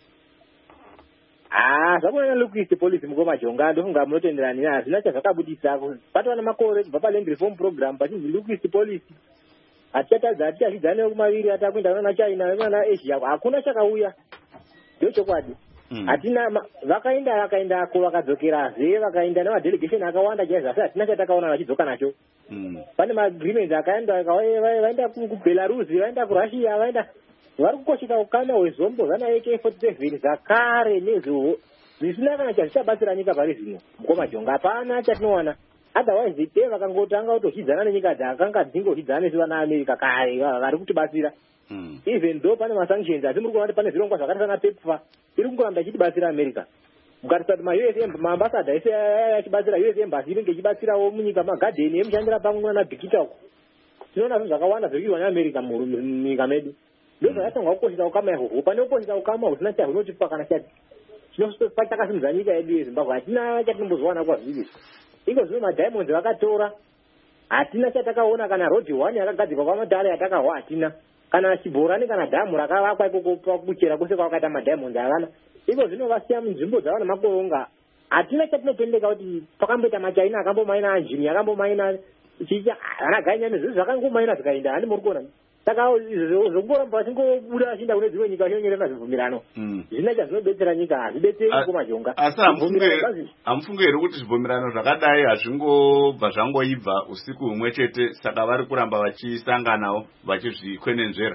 Ah, zvakona lokuise policy mukoma jonga ndofunga munotenderana naye hazvina chazvakabudisa patwa namakore kubva paland reform program pachinzi lokuise policy hatichatadza hatichazvidzane kumaviri atakuenda nana China nana Asia hakuna chakauya ndochokwadi. Hatina vakaenda vakaendako vakadzokerazve vakaenda nemadelegation akawanda chaizvo asi hatina chatakaona vachidzoka nacho. Pane maagreements akaenda vaenda kuBelarus vaenda kuRussia vaenda vari kukoshesa ukama hwezvombo zvana A K forty-seven zvakare nezvo zvisina kana chazvichabatsira nyika pari zvino mukoma jonga hapana chatinowana. Otherwise te vakangotanga kutozvidzana nenyika dzakanga dzingozvidzana nesu vana America kare vari kutibatsira. Even though pane masanctions asi muri kuona kuti pane zvirongwa zvakaita sana PEPFAR iri kungoramba ichitibatsira America. Mukatarisa kuti ma-U S A maambassador ese achibatsira U S A embassy inenge ichibatsirawo munyika magadheni emushandira pamwe nana Bikita uko. Tinoona zvinhu zvakawanda zviri kuitwa neAmerica munyika medu. Ndo zvakatanga kukoshesa ukama ihwohwo pane kukoshesa ukama husina chahunotipa kana chati chinopa chakasimudza nyika yedu yeZimbabwe hatina chatinombozowana kwazviri. Iko zvino madiamonds vakatora hatina chatakaona kana road one yakagadzirwa kwamatare yatakahwa hatina kana chibhorani kana dhamu rakavakwa ikoko kuchera kwese kwakaita madiamonds avana. Iko zvino vasiya munzvimbo dzavana makoronga hatina chatinopendeka kuti pakamboita machaina akambomaina anjini akambomaina chicha vana ganyame zvinhu zvakangomaina zvikaenda handi muri kuona. Saka zvokuramba vachingobuda vachienda kune dzimwe nyika vachinonyorana zvibvumirano zvina chazvinobetsera nyika hazvidetseri kumajonga. Asi hamufunge here kuti zvibvumirano zvakadai hazvingobva zvangoibva usiku humwe chete saka vari kuramba vachisanganawo vachizvikwenenzvera?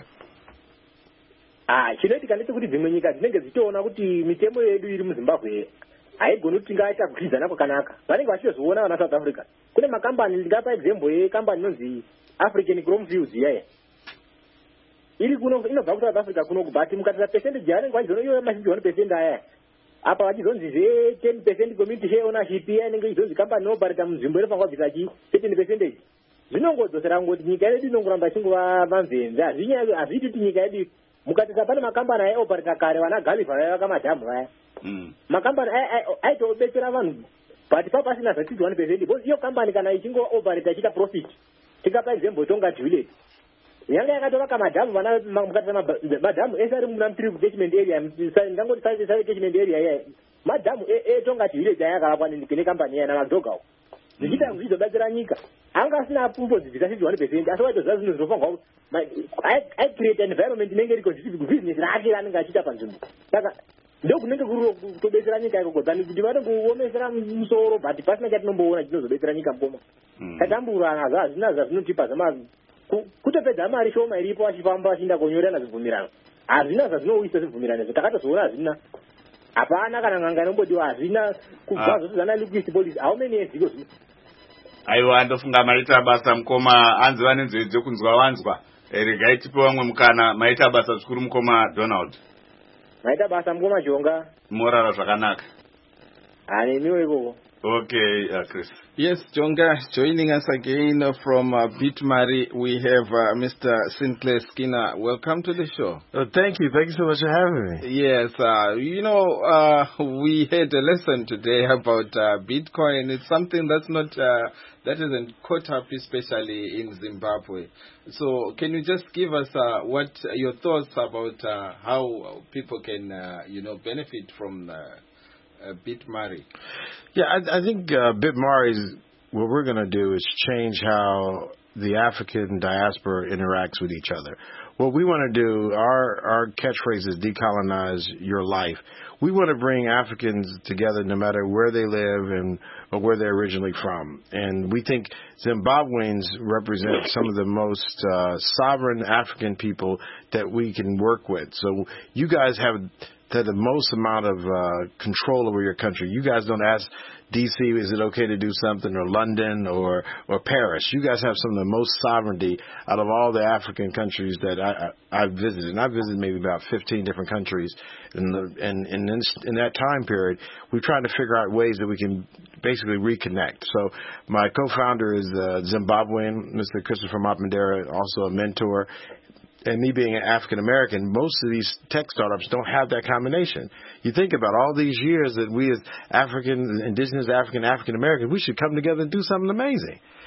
Chinoitika ndechekuti dzimwe nyika dzinenge dzichiona kuti mitemo yedu iri muZimbabwe haigoni kuti tingaita kukwidzana kwakanaka. Vanenge vachizviona vana South Africa. Kune makambani ndingapa example yekambani inonzi African Chrome Fields yaya. Iri kuno inobva ku South Africa kuno kubati mukatira percentage yanenge vachizoona iyo mazhinji one percent aya. Apa vachizonzi zve ten percent community share ownership inenge ichizonzi company inoparita munzvimbo ino pangwabvisa chi thirteen percent. Zvinongodzosera ngoti nyika yedu inongoramba chingova vamvenza. Hazviti kuti nyika yedu mukatisa pane makambani aioparita kare vana Galifa vayavaka madhamu vaya. Makambani aitobetsera vanhu but papasina zvatidzi one percent because iyo kambani kana ichingo-oparita ichiita profit. Tikapa example tongati village. Nyanga yakatovaka madhamu vana mukatisa madhamu ese ari muna mutiri catchment area ndangoti sai catchment area iya madhamu etongati village aya akavakwa kune kambani iya namadogawo zvichiita zvichizobatsira nyika anga asina kumbodzidzisa fifty one percent asi waitoziva zvinhu zvinofangwa aicreate environment inenge iri conducive kubusiness rake raanenge achiita panzvimbo saka ndokunenge kuri kutobetsera nyika ikoko dzani kuti vanongoomesera musoro but pasina chatinomboona chinozobetsera nyika mukoma tatamburana zvazvina zvazvinotipa kutopedza mari shoma iripo achifamba achienda konyorana zvibvumirano hazvina zvazvinouisa zvibvumirano izvo takatozoona hazvina hapana kana nganga inombodiwa hazvina kubva zvotidzana liquid policy how many years iko zvino. Aiwa ndofunga maita basa mukoma hanzi vane nzeve dzokunzwa wanzwa regai tipe vamwe mukana maita basa zvikuru mukoma Donald. Maita basa mukoma Jonga. Morara zvakanaka. Ani niwe ikoko. Okay, uh, Chris. Yes, Jonga, joining us again from uh, Bitmari, we have uh, Mister Sinclair Skinner. Welcome to the show. Oh, thank you. Thank you so much for having me. Yes, uh, you know, uh, we had a lesson today about uh, Bitcoin. It's something that's not, uh, that isn't caught up, especially in Zimbabwe. So can you just give us uh, what your thoughts about uh, how people can, uh, you know, benefit from uh, Uh, Bitmari? Yeah, I, I think uh, Bitmari is what we're going to do is change how the African diaspora interacts with each other. What we want to do, our our catchphrase is decolonize your life. We want to bring Africans together no matter where they live and or where they're originally from. And we think Zimbabweans represent some of the most uh, sovereign African people that we can work with. So you guys have to the most amount of uh, control over your country. You guys don't ask D C, is it okay to do something, or London, or or Paris. You guys have some of the most sovereignty out of all the African countries that I, I, I've visited. And I've visited maybe about fifteen different countries. And in, in, in, in that time period, we've tried to figure out ways that we can basically reconnect. So my co-founder is uh, Zimbabwean, Mister Christopher Mapindera, also a mentor. And me being an African-American, most of these tech startups don't have that combination. You think about all these years that we as African, indigenous African, African-Americans, we should come together and do something amazing.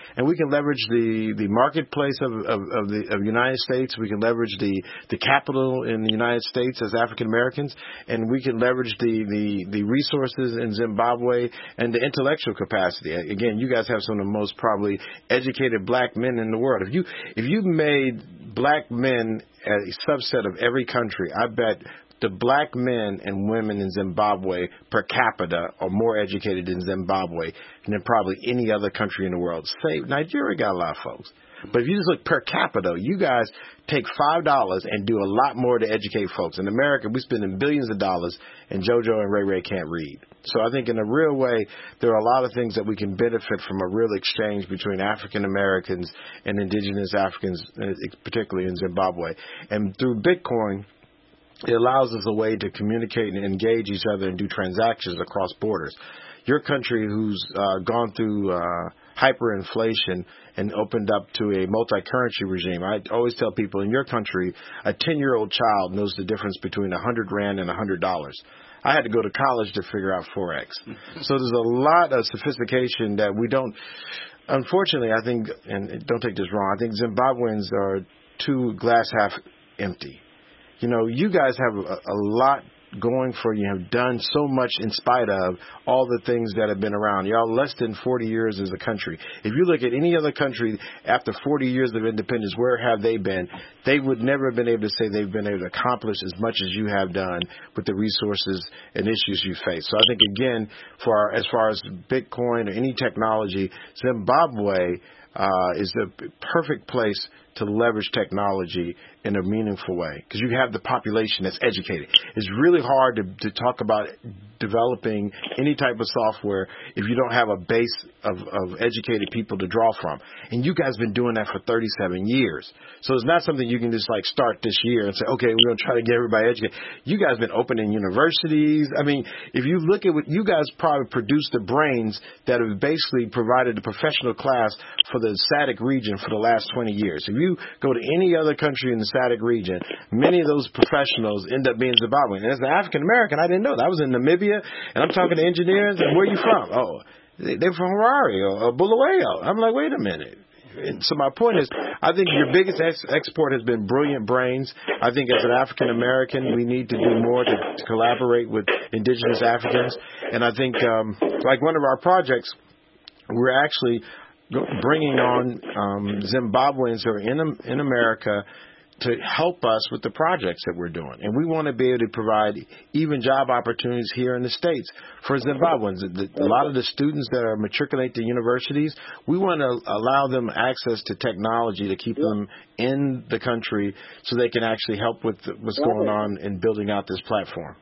And we can leverage the, the marketplace of, of, of the of United States. We can leverage the, the capital in the United States as African Americans. And we can leverage the, the, the resources in Zimbabwe and the intellectual capacity. Again, you guys have some of the most probably educated black men in the world. If you if you made black men a subset of every country, I bet the black men and women in Zimbabwe per capita are more educated in Zimbabwe than probably any other country in the world. Say, Nigeria got a lot of folks. But if you just look per capita, you guys take five dollars and do a lot more to educate folks. In America, we're spending billions of dollars, and JoJo and Ray Ray can't read. So I think in a real way, there are a lot of things that we can benefit from a real exchange between African Americans and indigenous Africans, particularly in Zimbabwe. And through Bitcoin, it allows us a way to communicate and engage each other and do transactions across borders. Your country, who's uh, gone through uh, hyperinflation and opened up to a multi-currency regime, I always tell people in your country, a ten-year-old child knows the difference between a hundred rand and a hundred dollars. I had to go to college to figure out Forex. So there's a lot of sophistication that we don't. Unfortunately, I think, and don't take this wrong, I think Zimbabweans are too glass half empty. You know, you guys have a, a lot going for you, have done so much in spite of all the things that have been around. Y'all less than forty years as a country. If you look at any other country after forty years of independence, where have they been? They would never have been able to say they've been able to accomplish as much as you have done with the resources and issues you face. So I think, again, for our, as far as Bitcoin or any technology, Zimbabwe uh, is the perfect place to leverage technology in a meaningful way, because you have the population that's educated. It's really hard to, to talk about developing any type of software if you don't have a base of, of educated people to draw from. And you guys have been doing that for thirty-seven years. So it's not something you can just like start this year and say, okay, we're going to try to get everybody educated. You guys have been opening universities. I mean, if you look at what you guys probably produced, the brains that have basically provided the professional class for the S A D C region for the last twenty years. If you go to any other country in the S A D C region, many of those professionals end up being Zimbabwean. And as an African American, I didn't know that. I was in Namibia, and I'm talking to engineers, and where are you from? Oh, they're from Harare or, or Bulawayo. I'm like, wait a minute. And so my point is, I think your biggest ex- export has been brilliant brains. I think as an African American, we need to do more to, to collaborate with indigenous Africans. And I think, um, like one of our projects, we're actually bringing on um, Zimbabweans who are in in America to help us with the projects that we're doing. And we want to be able to provide even job opportunities here in the States for Zimbabweans. The, a lot of the students that are matriculate to universities, we want to allow them access to technology to keep them in the country so they can actually help with what's going on in building out this platform.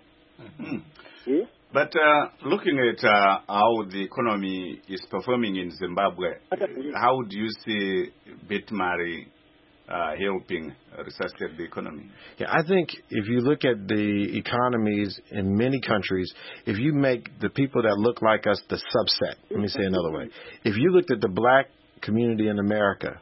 Mm-hmm. But uh, looking at uh, how the economy is performing in Zimbabwe, how do you see Bitmari uh, helping resuscitate the economy? Yeah, I think if you look at the economies in many countries, if you make the people that look like us the subset, let me say another way. If you looked at the black community in America,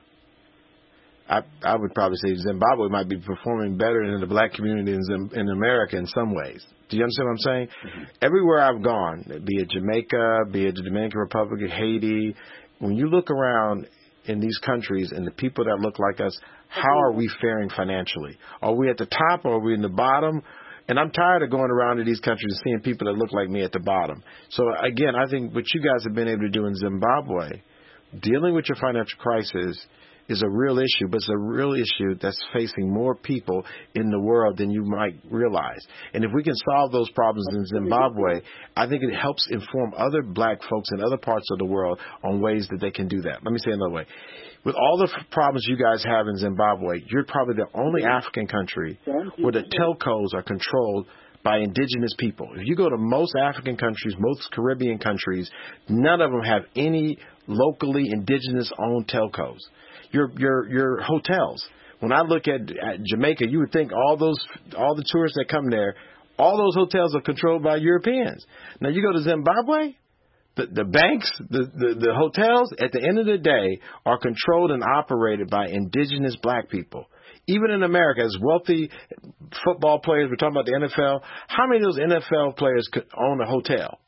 I, I would probably say Zimbabwe might be performing better than the black community in, Zim, in America in some ways. Do you understand what I'm saying? Mm-hmm. Everywhere I've gone, be it Jamaica, be it the Dominican Republic, Haiti, when you look around in these countries and the people that look like us, how are we faring financially? Are we at the top or are we in the bottom? And I'm tired of going around to these countries and seeing people that look like me at the bottom. So, again, I think what you guys have been able to do in Zimbabwe, dealing with your financial crisis, is a real issue, but it's a real issue that's facing more people in the world than you might realize. And if we can solve those problems in Zimbabwe, I think it helps inform other black folks in other parts of the world on ways that they can do that. Let me say it another way. With all the f- problems you guys have in Zimbabwe, you're probably the only African country where the telcos are controlled by indigenous people. If you go to most African countries, most Caribbean countries, none of them have any locally indigenous-owned telcos. Your your your hotels. When I look at, at Jamaica, you would think all those all the tourists that come there, all those hotels are controlled by Europeans. Now you go to Zimbabwe, the the banks, the, the the hotels, at the end of the day, are controlled and operated by indigenous black people. Even in America, as wealthy football players, we're talking about the N F L. How many of those N F L players could own a hotel?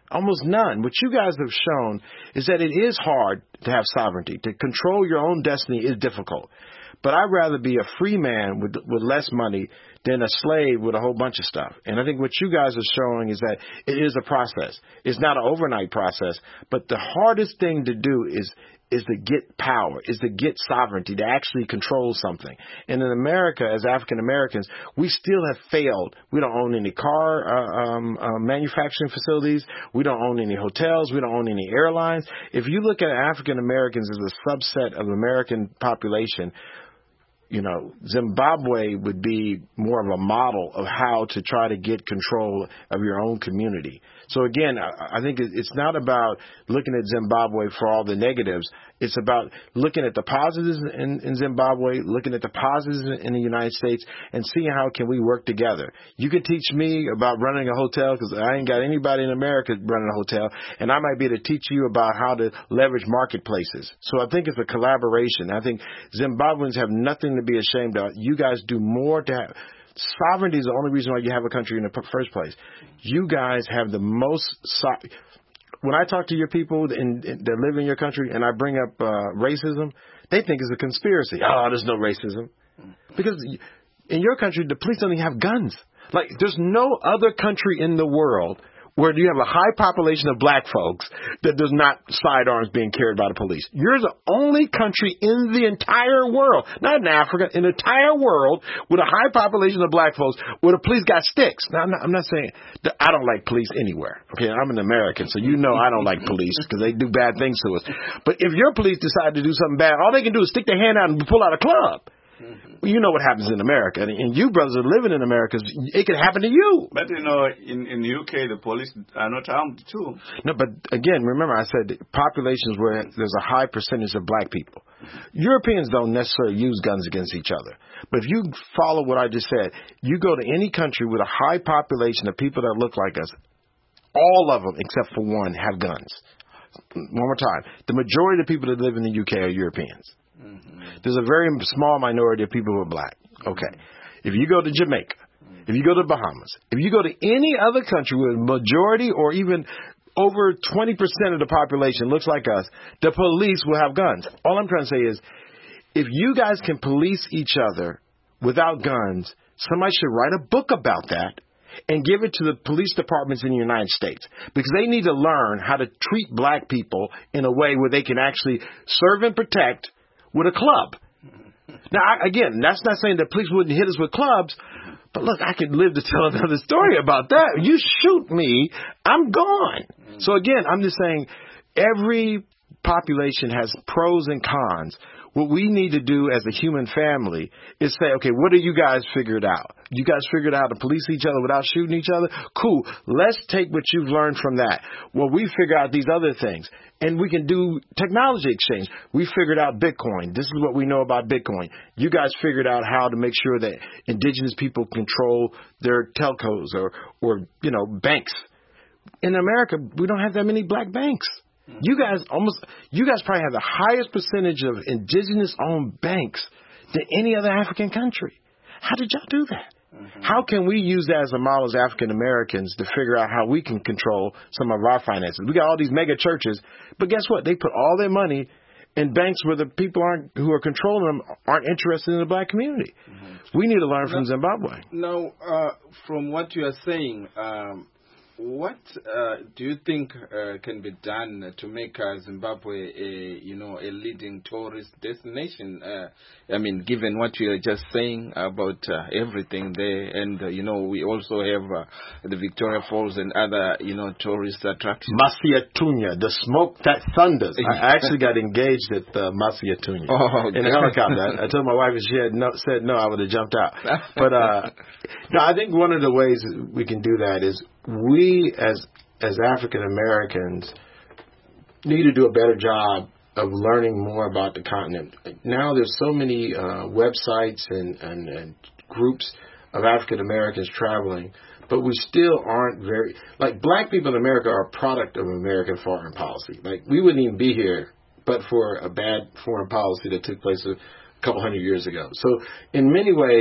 Almost none. What you guys have shown is that it is hard to have sovereignty. To control your own destiny is difficult. But I'd rather be a free man with with less money than a slave with a whole bunch of stuff. And I think what you guys are showing is that it is a process. It's not an overnight process. But the hardest thing to do is is to get power, is to get sovereignty, to actually control something. And in America, as African Americans, we still have failed. We don't own any car uh, um, uh, manufacturing facilities. We don't own any hotels. We don't own any airlines. If you look at African Americans as a subset of the American population, you know, Zimbabwe would be more of a model of how to try to get control of your own community. So again, I think it's not about looking at Zimbabwe for all the negatives. It's about looking at the positives in, in Zimbabwe, looking at the positives in the United States, and seeing how can we work together. You can teach me about running a hotel because I ain't got anybody in America running a hotel, and I might be able to teach you about how to leverage marketplaces. So I think it's a collaboration. I think Zimbabweans have nothing to be ashamed of. You guys do more to have. Sovereignty is the only reason why you have a country in the first place. You guys have the most. So- when I talk to your people in, in, that live in your country and I bring up uh, racism, they think it's a conspiracy. Oh, there's no racism. Because in your country, the police don't even have guns. Like, there's no other country in the world where you have a high population of black folks that there's not sidearms being carried by the police. You're the only country in the entire world, not in Africa, in the entire world, with a high population of black folks where the police got sticks. Now, I'm not, I'm not saying that I don't like police anywhere. Okay, I'm an American, so you know I don't like police because they do bad things to us. But if your police decide to do something bad, all they can do is stick their hand out and pull out a club. Well, you know what happens in America, and, and you brothers are living in America. It can happen to you. But you know, in in the U K, the police are not armed too. No, but again, remember I said populations where there's a high percentage of black people. Europeans don't necessarily use guns against each other. But if you follow what I just said, you go to any country with a high population of people that look like us, all of them except for one have guns. One more time, the majority of the people that live in the U K are Europeans. Mm-hmm. There's a very small minority of people who are black. Okay. If you go to Jamaica, if you go to Bahamas, if you go to any other country where the majority or even over twenty percent of the population looks like us, the police will have guns. All I'm trying to say is, if you guys can police each other without guns, somebody should write a book about that and give it to the police departments in the United States, because they need to learn how to treat black people in a way where they can actually serve and protect with a club. Now, I, again, that's not saying that police wouldn't hit us with clubs, but look, I could live to tell another story about that. You shoot me, I'm gone. So again, I'm just saying every population has pros and cons. What we need to do as a human family is say, okay, what do you guys figured out? You guys figured out how to police each other without shooting each other? Cool. Let's take what you've learned from that. Well, we figure out these other things. And we can do technology exchange. We figured out Bitcoin. This is what we know about Bitcoin. You guys figured out how to make sure that indigenous people control their telcos or, or you know, banks. In America, we don't have that many black banks. You guys almost, you guys probably have the highest percentage of indigenous-owned banks than any other African country. How did y'all do that? Mm-hmm. How can we use that as a model as African Americans to figure out how we can control some of our finances? We got all these mega churches, but guess what? They put all their money in banks where the people aren't who are controlling them aren't interested in the black community. Mm-hmm. We need to learn from now, Zimbabwe. Now, uh, from what you are saying, um, what uh, do you think uh, can be done to make uh, Zimbabwe a, you know, a leading tourist destination? Uh, I mean, given what you are just saying about uh, everything there, and uh, you know, we also have uh, the Victoria Falls and other, you know, tourist attractions. Masiatunya, the smoke that thunders. I actually got engaged at uh, Masiatunya oh, okay. in a helicopter. I, I told my wife if she had no, said no, I would have jumped out. But uh, no, I think one of the ways we can do that is we as as African Americans need to do a better job of learning more about the continent. Now there's so many uh, websites and, and, and groups of African Americans traveling, but we still aren't very, like black people in America are a product of American foreign policy. Like we wouldn't even be here but for a bad foreign policy that took place a couple hundred years ago. So in many ways,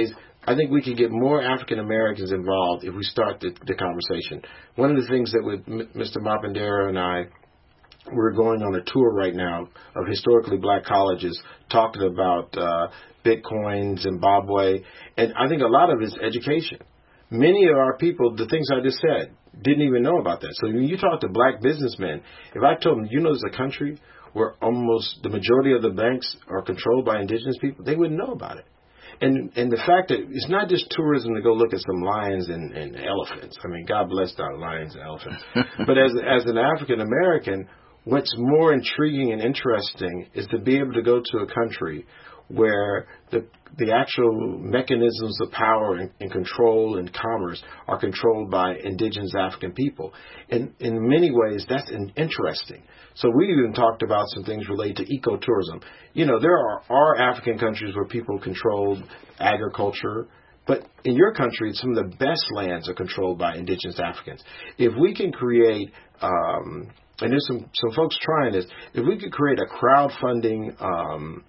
I think we can get more African Americans involved if we start the, the conversation. One of the things that with Mister Mapindera and I, we're going on a tour right now of historically black colleges talking about uh, Bitcoin, Zimbabwe, and I think a lot of it is education. Many of our people, the things I just said, didn't even know about that. So when you talk to black businessmen, if I told them, you know, there's a country where almost the majority of the banks are controlled by indigenous people, they wouldn't know about it. And and the fact that it's not just tourism to go look at some lions and, and elephants. I mean, God bless our lions and elephants. But as as an African American, what's more intriguing and interesting is to be able to go to a country where the the actual mechanisms of power and, and control and commerce are controlled by indigenous African people. And in many ways, that's in, interesting. So we even talked about some things related to ecotourism. You know, there are, are African countries where people control agriculture, but in your country, some of the best lands are controlled by indigenous Africans. If we can create, um, and there's some, some folks trying this, if we could create a crowdfunding um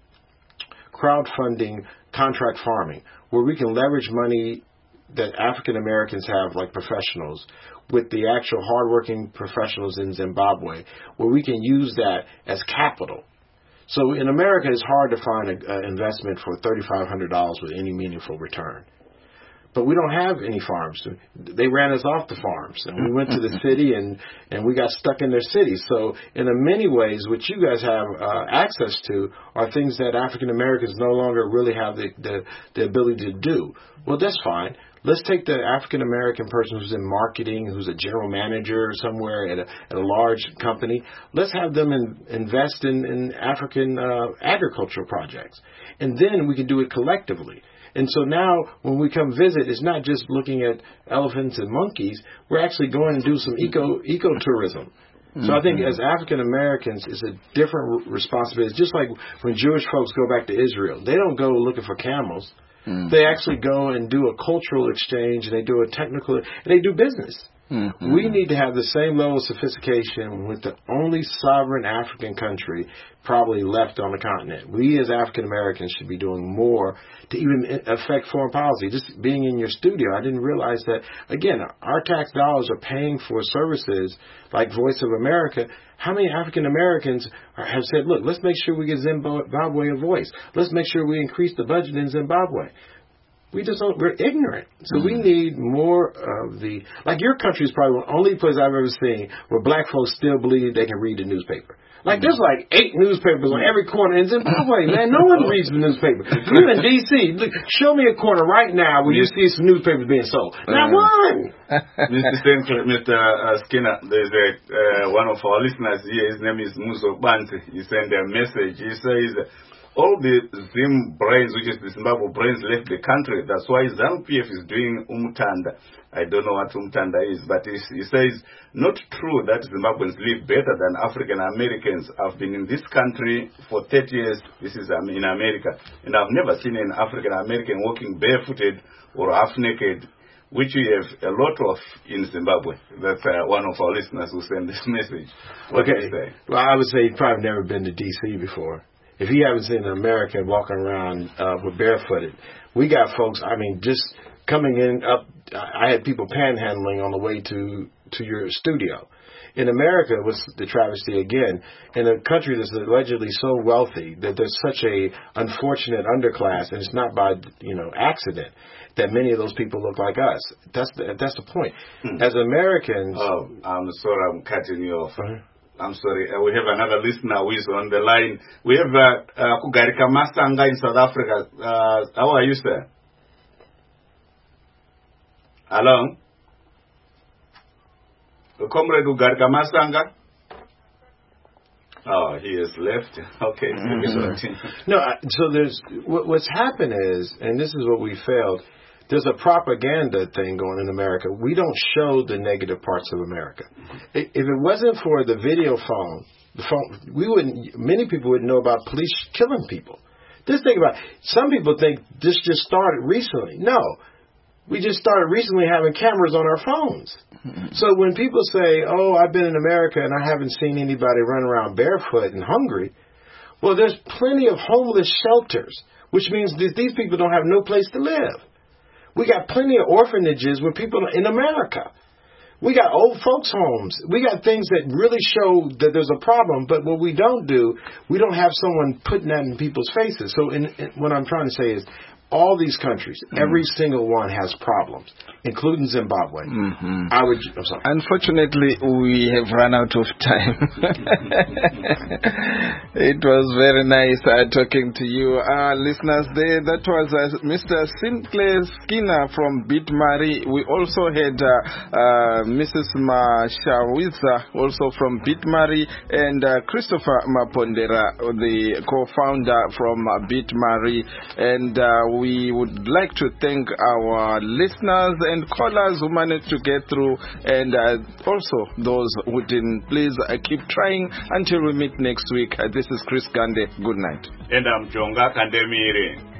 crowdfunding contract farming, where we can leverage money that African Americans have, like professionals, with the actual hardworking professionals in Zimbabwe, where we can use that as capital. So in America, it's hard to find an investment for three thousand five hundred dollars with any meaningful return. But we don't have any farms. They ran us off the farms, and we went to the city, and, and we got stuck in their cities. So in many ways, what you guys have uh, access to are things that African Americans no longer really have the, the, the ability to do. Well, that's fine. Let's take the African American person who's in marketing, who's a general manager somewhere at a, at a large company. Let's have them in, invest in, in African uh, agricultural projects. And then we can do it collectively. And so now when we come visit, it's not just looking at elephants and monkeys. We're actually going to do some eco ecotourism. Mm-hmm. So I think as African Americans, it's a different responsibility. It's just like when Jewish folks go back to Israel. They don't go looking for camels. Mm-hmm. They actually go and do a cultural exchange, and they do a technical, and they do business. Mm-hmm. We need to have the same level of sophistication with the only sovereign African country probably left on the continent. We as African Americans should be doing more to even affect foreign policy. Just being in your studio, I didn't realize that, again, our tax dollars are paying for services like Voice of America. How many African Americans have said, look, let's make sure we get Zimbabwe a voice. Let's make sure we increase the budget in Zimbabwe. We just don't, we're ignorant. So mm-hmm. we need more of the, like your country is probably the only place I've ever seen where black folks still believe they can read the newspaper. Like there's like eight newspapers on every corner in Zimbabwe, man. No one reads the newspaper. You're in D C. Look, show me a corner right now where you see some newspapers being sold. Not one. Mister Spencer, Mister Uh, Skinner, there's a, uh, one of our listeners here. His name is Muso Bansi. He sent a message. He says, all the Zim brains, which is the Zimbabwe brains, left the country. That's why ZANU P F is doing Umtanda. I don't know what Umtanda is, but he, he says, not true that Zimbabweans live better than African Americans. I've been in this country for thirty years. This is um, in America. And I've never seen an African American walking barefooted or half naked, which we have a lot of in Zimbabwe. That's uh, one of our listeners who sent this message. What okay. do you say? Well, I would say you've probably never been to D C before. If you haven't seen an American walking around uh, with barefooted, we got folks, I mean, just coming in up, I had people panhandling on the way to, to your studio. In America, it was the travesty again, in a country that's allegedly so wealthy that there's such a unfortunate underclass, and it's not by, you know, accident that many of those people look like us. That's the, that's the point. Hmm. As Americans... Oh, I'm sorry, I'm cutting you off. Uh-huh. I'm sorry. Uh, we have another listener who is on the line. We have uh, uh, Kugarika Masanga in South Africa. Uh, how are you, sir? Hello? Comrade Kugarika Masanga? Oh, he has left. Okay. Mm-hmm. No, so there's, what, what's happened is, and this is what we failed, there's a propaganda thing going in America. We don't show the negative parts of America. If it wasn't for the video phone, the phone, we wouldn't. Many people wouldn't know about police killing people. Just think about it. Some people think this just started recently. No, we just started recently having cameras on our phones. Mm-hmm. So when people say, "Oh, I've been in America and I haven't seen anybody run around barefoot and hungry," well, there's plenty of homeless shelters, which means that these people don't have no place to live. We got plenty of orphanages with people in America. We got old folks' homes. We got things that really show that there's a problem. But what we don't do, we don't have someone putting that in people's faces. So in, in, what I'm trying to say is, all these countries, mm. every single one has problems, including Zimbabwe. Mm-hmm. I would. I'm sorry. Unfortunately, we have run out of time. It was very nice uh, talking to you, uh, listeners. There, that was uh, Mister Sinclair Skinner from Bitmari. We also had uh, uh, Missus Mashawiza, also from Bitmari, and uh, Christopher Mapondera, the co-founder from uh, Bitmari, and uh, we We would like to thank our listeners and callers who managed to get through, and uh, also those who didn't. Please uh, keep trying until we meet next week. Uh, this is Chris Gande. Good night. And I'm Jonga Kandemire.